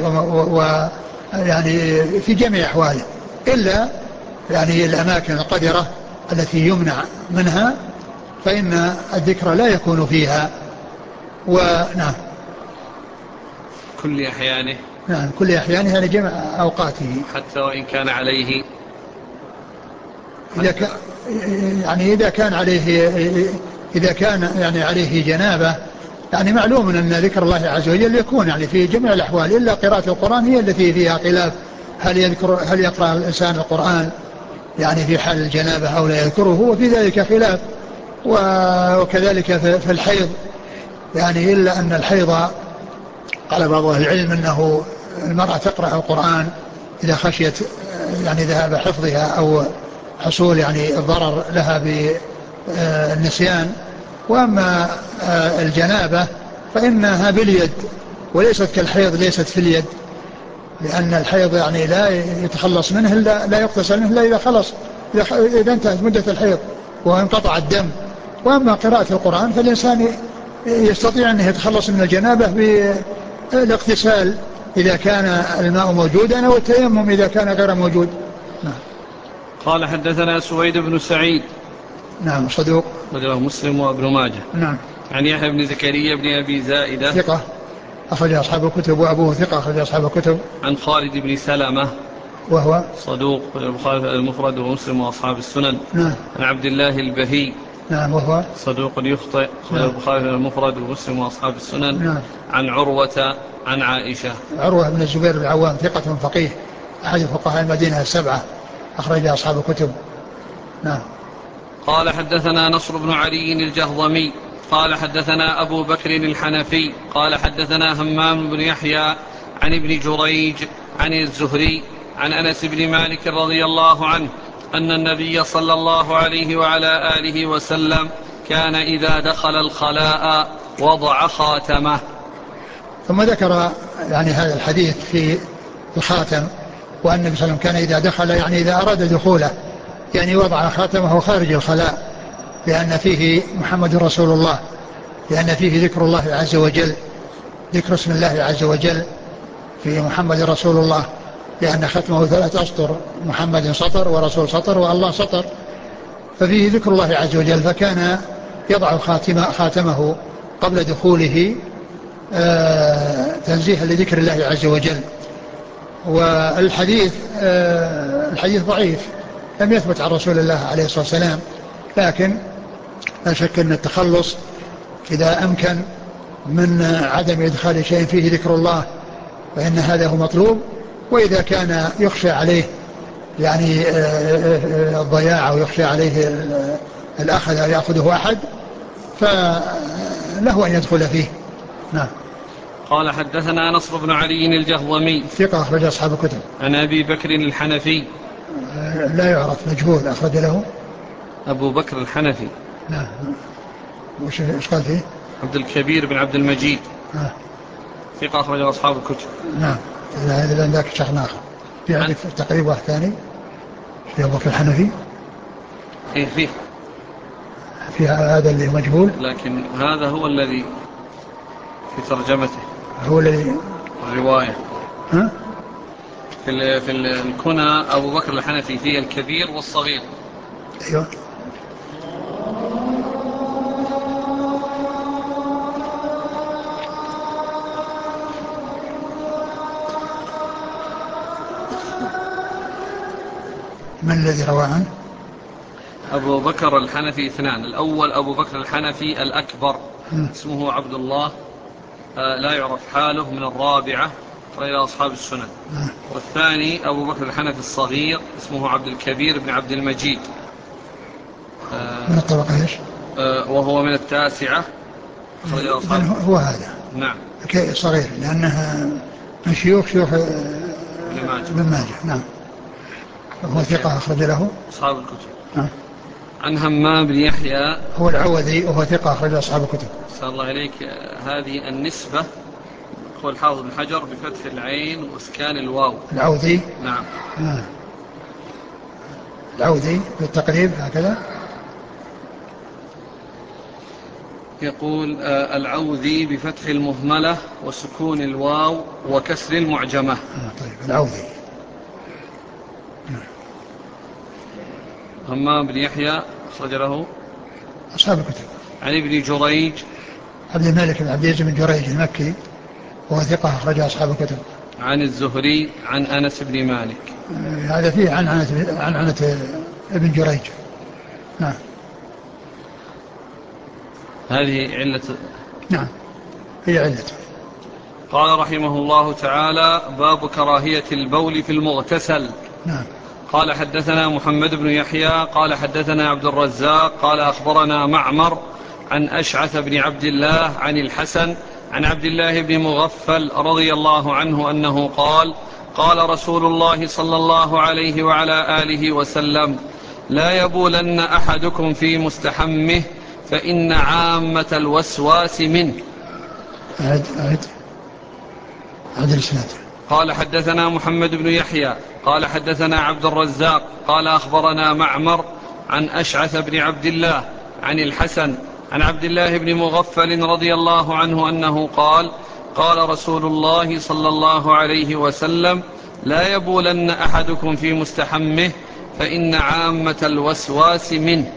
يعني في جميع أحواله، إلا يعني الأماكن القذرة التي يمنع منها فإن الذكر لا يكون فيها. ونعم كل أحيانه. نعم كل أحيانه يعني جميع أوقاته، حتى وإن كان عليه يعني إذا كان يعني عليه جنابة، يعني معلوم أن ذكر الله عز وجل يكون يعني في جميع الأحوال، إلا قراءة القرآن هي التي فيها خلاف، هل يقرأ الإنسان القرآن يعني في حال الجنابة أو لا يذكره، وفي ذلك خلاف. وكذلك في الحيض، يعني إلا أن الحيض قال بعض أهل العلم أنه المرأة تقرأ القرآن إذا خشيت يعني ذهاب حفظها أو حصول يعني الضرر لها بالنسيان. وأما الجنابة فإنها باليد وليست كالحيض، ليست في اليد، لأن الحيض يعني لا يتخلص منه لا يغتسل منه إلا إذا انتهت مدة الحيض وانقطع الدم. وأما قراءة القرآن فالإنسان يستطيع أن يتخلص من الجنابة بالاغتسال إذا كان الماء موجودا، أو التيمم إذا كان غير موجود. نعم. قال حدثنا سويد بن سعيد نعم صدوق وله مسلم وابن ماجه. نعم. عن يحيى بن زكريا بن أبي زائدة ثقة أخرج أصحاب الكتب، وأبوه ثقة أخرج أصحاب الكتب. عن خالد بن سلمة وهو صدوق البخاري المفرد ومسلم وأصحاب السنن. نعم. عن عبد الله البهي نعم. وهو صدوق يخطئ البخاري المفرد ومسلم وأصحاب السنن. نعم. عن عروة عن عائشة. عروة بن الزبير بن العوام ثقة فقيه أحد فقهاء المدينة السبعة أخرج أصحاب الكتب. نعم. قال حدثنا نصر بن علي الجهضمي قال حدثنا أبو بكر الحنفي قال حدثنا همام بن يحيى عن ابن جريج عن الزهري عن أنس بن مالك رضي الله عنه أن النبي صلى الله عليه وعلى آله وسلم كان إذا دخل الخلاء وضع خاتمه. ثم ذكر يعني هذا الحديث في الخاتم، وأن النبي صلى الله عليه وسلم كان إذا دخل يعني إذا أراد دخوله يعني وضع خاتمه خارج الخلاء، لأن فيه محمد رسول الله، لأن فيه ذكر الله عز وجل، ذكر اسم الله عز وجل في محمد رسول الله، لأن ختمه 3 أسطر، محمد سطر ورسول سطر والله سطر، ففيه ذكر الله عز وجل، فكان يضع خاتمه قبل دخوله تنزيها لذكر الله عز وجل. والحديث الحديث ضعيف، لم يثبت عن رسول الله عليه الصلاة والسلام، لكن لا شك أن التخلص إذا أمكن من عدم إدخال شيء فيه ذكر الله فإن هذا هو مطلوب. وإذا كان يخشى عليه يعني الضياع أو يخشى عليه الأخذ أو يأخذه أحد، فله أن يدخل فيه. نعم. قال حدثنا نصر بن علي الجهضمي ثقة أخرج أصحاب الكتب. عن أبي بكر الحنفي لا يعرف، مجهول، أخرج له أبو بكر الحنفي. نعم. وش قال فيه؟ عبد الكبير بن عبد المجيد. ثقة أخرج أصحاب الكتب. نعم. هذا عندك شيخ آخر في عندك تقريب واحد ثاني في أبو بكر الحنفي. إيه فيه في هذا اللي مجهول، لكن هذا هو الذي في ترجمته، هو الذي الرواية ها؟ في الكنى أبو بكر الحنفي فيه الكبير والصغير. أيوة. من الذي روى عنه؟ أبو بكر الحنفي اثنان، الأول أبو بكر الحنفي الأكبر اسمه عبد الله، لا يعرف حاله، من الرابعة إلى أصحاب السنن. والثاني أبو بكر الحنفي الصغير اسمه عبد الكبير بن عبد المجيد، من الطبقة ايش؟ وهو من التاسعة. إذن هو هذا. نعم. صغير لأنها من شيوخ ابن ماجه. نعم. هو ثقة أخرج له أصحاب الكتب. عن همام بن يحيى هو العوذي وهو ثقة أخرج أصحاب الكتب. صلى الله عليك. هذه النسبة هو الحافظ بن حجر بفتح العين واسكان الواو. العوذي. نعم. العوذي بالتقريب هكذا يقول العوذي بفتح المهملة وسكون الواو وكسر المعجمة. طيب العوذي. همام بن يحيى أخرج له أصحاب الكتب. عن ابن جريج عبد الملك بن عبد العزيز بن جريج المكي وهو ثقة أخرج أصحاب الكتب. عن الزهري عن أنس بن مالك. هذا فيه عن عنة ابن جريج. نعم. هذه علة. نعم هي علته. قال رحمه الله تعالى: باب كراهية البول في المغتسل. نعم. قال حدثنا محمد بن يحيى قال حدثنا عبد الرزاق قال أخبرنا معمر عن أشعث بن عبد الله عن الحسن عن عبد الله بن مغفل رضي الله عنه أنه قال: قال رسول الله صلى الله عليه وعلى آله وسلم: لا يبولن أحدكم في مستحمه فإن عامة الوسواس منه. عد الإسناد. قال حدثنا محمد بن يحيى قال حدثنا عبد الرزاق قال أخبرنا معمر عن أشعث بن عبد الله عن الحسن عن عبد الله بن مغفل رضي الله عنه أنه قال: قال رسول الله صلى الله عليه وسلم: لا يبولن أحدكم في مستحمه فإن عامة الوسواس منه.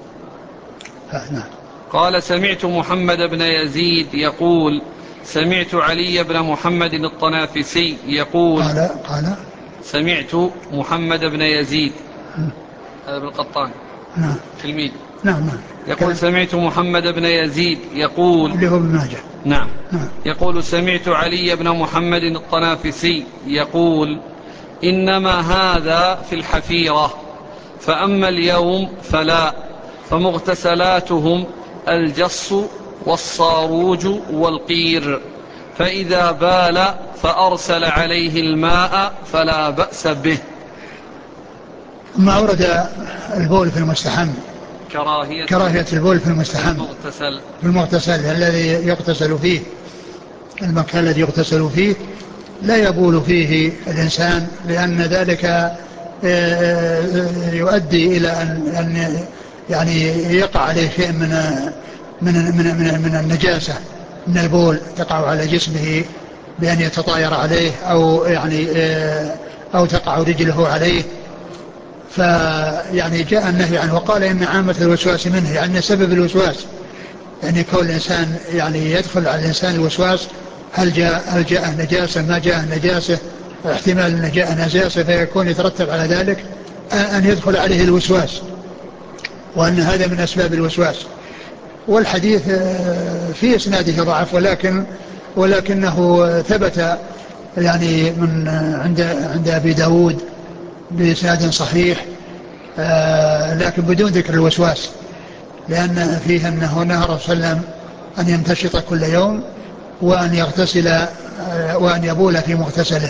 قال: سمعت محمد بن يزيد يقول: سمعت علي بن محمد الطنافسي يقول. قال سمعت محمد بن يزيد، هذا بن القطان تلميذ. نعم. يقول: سمعت محمد بن يزيد يقول، اللي هو ابن ماجه. نعم. يقول: سمعت علي بن محمد الطنافسي يقول: إنما هذا في الحفيرة، فأما اليوم فلا، فمغتسلاتهم الجص والصاروج والقير، فإذا بال فأرسل عليه الماء فلا بأس به. ما ورد البول في المستحم، كراهية البول في المستحم في المغتسل الذي يغتسل فيه، المكان الذي يغتسل فيه لا يبول فيه الإنسان، لأن ذلك يؤدي إلى أن يعني يقع عليه شيء من النجاسة، من البول تقع على جسمه بأن يتطاير عليه أو يعني أو تقع رجله عليه، فيعني جاء النهي عنه وقال إن عامة الوسواس منه، يعني سبب الوسواس، يعني كون الإنسان يعني يدخل على الإنسان الوسواس، هل جاء نجاسة، ما جاء نجاسة، احتمال أن جاء نجاسة فيكون يترتب على ذلك أن يدخل عليه الوسواس، وأن هذا من أسباب الوسواس. والحديث في إسناده ضعف، ولكنه ثبت يعني من عند أبي داود بإسناد صحيح، لكن بدون ذكر الوسواس، لأن فيه أنه نهى الرسول صلى الله عليه وسلم أن يمتشط كل يوم وأن يغتسل وأن يبول في مغتسله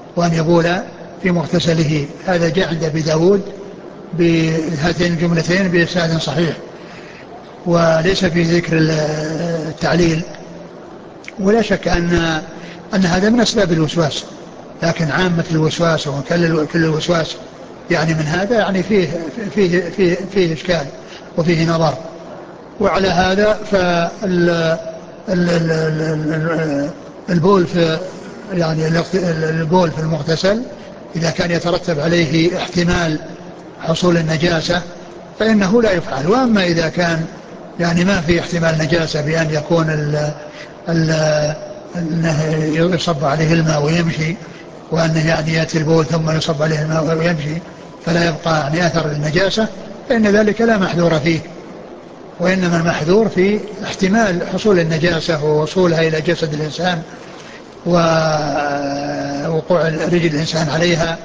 هذا جاء عند أبي داود بهاتين الجملتين بإسناد صحيح، وليس في ذكر التعليل. ولا شك أن هذا من أسباب الوسواس، لكن عامة الوسواس وكل الوسواس يعني من هذا يعني فيه إشكال وفيه نظر. وعلى هذا البول في يعني البول في المغتسل إذا كان يترتب عليه احتمال حصول النجاسة فإنه لا يفعل. وأما إذا كان يعني ما في احتمال نجاسة بأن يكون أنه يصب عليه الماء ويمشي، وأنه يعني يأتي البول ثم يصب عليه الماء ويمشي فلا يبقى يعني أثر النجاسة، فإن ذلك لا محذور فيه، وإنما المحذور في احتمال حصول النجاسة ووصولها إلى جسد الإنسان ووقوع رجل الإنسان عليها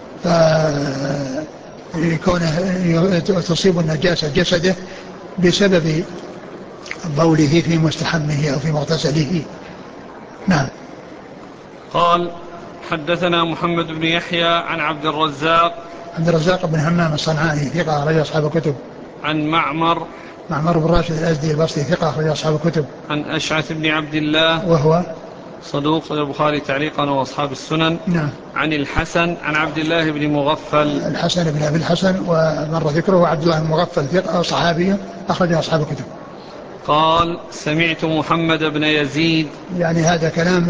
فيكونه تصيب النجاسة جسده بسبب بوله في مستحمه أو في مغتسله. نعم. قال حدثنا محمد بن يحيى عن عبد الرزاق بن همام الصنعاني ثقة أخرج أصحاب الكتب. عن معمر بن راشد الأزدي البصري ثقة أخرج أصحاب الكتب. عن أشعث بن عبد الله وهو صدوق البخاري تعليقا وأصحاب السنن. نعم. عن الحسن عن عبد الله بن مغفل الحسن بن أبي الحسن ومر ذكره عبد الله بن مغفل ثقة صحابي أخرج أصحاب الكتب. قال سمعت محمد بن يزيد، يعني هذا كلام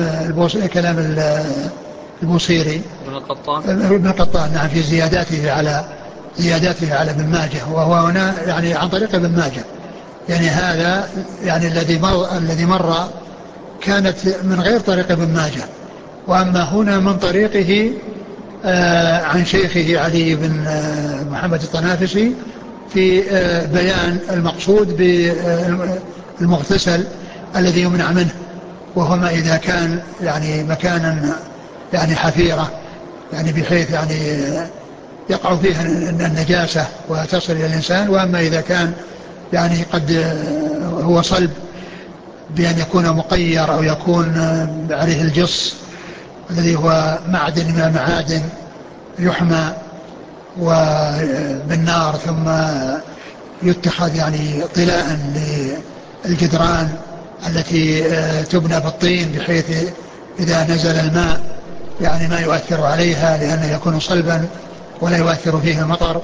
البوصيري ابن القطان نعم في زياداته على ابن ماجه، وهو هنا يعني عن طريق ابن ماجه، يعني هذا يعني الذي مر كانت من غير طريق ابن ماجه، وأما هنا من طريقه عن شيخه علي بن محمد الطنافسي في بيان المقصود بالمغتسل الذي يمنع منه، وهو ما إذا كان يعني مكانا يعني حفيرة يعني بحيث يعني يقع فيها النجاسة وتصل إلى الإنسان. وأما إذا كان يعني قد هو صلب بأن يكون مقير أو يكون عليه الجص الذي هو معدن من المعادن يحمى وبالنار ثم يتخذ يعني طلاء للجدران التي تبنى بالطين بحيث إذا نزل الماء يعني ما يؤثر عليها لأنه يكون صلبا ولا يؤثر فيه المطر،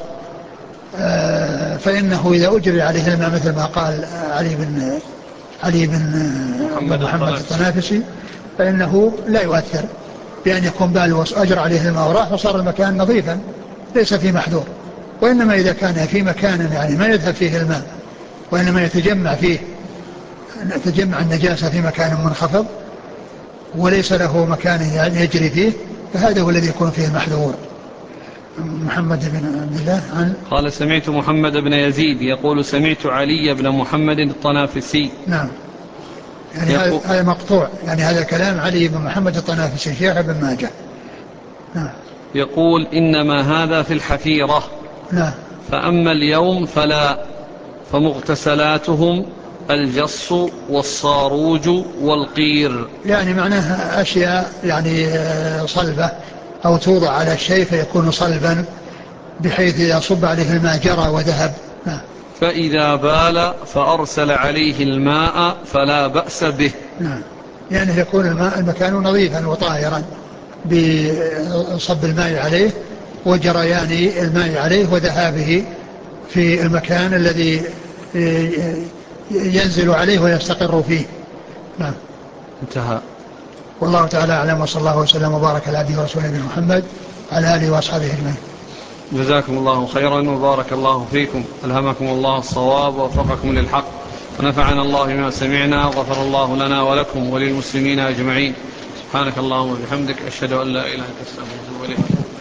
فإنه إذا أجري عليه الماء مثل ما قال علي بن محمد الطنافسي فإنه لا يؤثر، بأن يكون باله أجر عليه الماء وراح وصار المكان نظيفا ليس فيه محذور. وإنما إذا كان في مكان يعني ما يذهب فيه الماء وإنما تجمع النجاسة في مكان منخفض وليس له مكان يجري فيه فهذا هو الذي يكون فيه المحذور. محمد بن عبد الله قال سمعت محمد بن يزيد يقول سمعت علي بن محمد الطنافسي. نعم. يعني هذا مقطوع، يعني هذا كلام علي بن محمد الطنافسي شيخ ابن ماجه. نعم. يقول إنما هذا في الحفيرة. نعم. فأما اليوم فلا، فمغتسلاتهم الجص والصاروج والقير. يعني معناها أشياء يعني صلبة أو توضع على الشيء فيكون صلبا بحيث إذا صب عليه الماء جرى وذهب. نعم. فإذا بال فأرسل عليه الماء فلا بأس به. نعم. يعني يكون المكان نظيفا وطاهرا بصب الماء عليه وجريان الماء عليه وذهابه في المكان الذي ينزل عليه ويستقر فيه. نعم. انتهى. والله تعالى أعلم، وصلى الله وسلم وبارك على عبده ورسوله نبينا محمد على آله وأصحابه أجمعين. جزاكم الله خيرا وبارك الله فيكم، ألهمكم الله الصواب ووفقكم للحق، ونفعنا الله بما سمعنا، وغفر الله لنا ولكم وللمسلمين أجمعين. سبحانك اللهم وبحمدك، أشهد أن لا إله إلا أنت أستغفرك وأتوب إليك.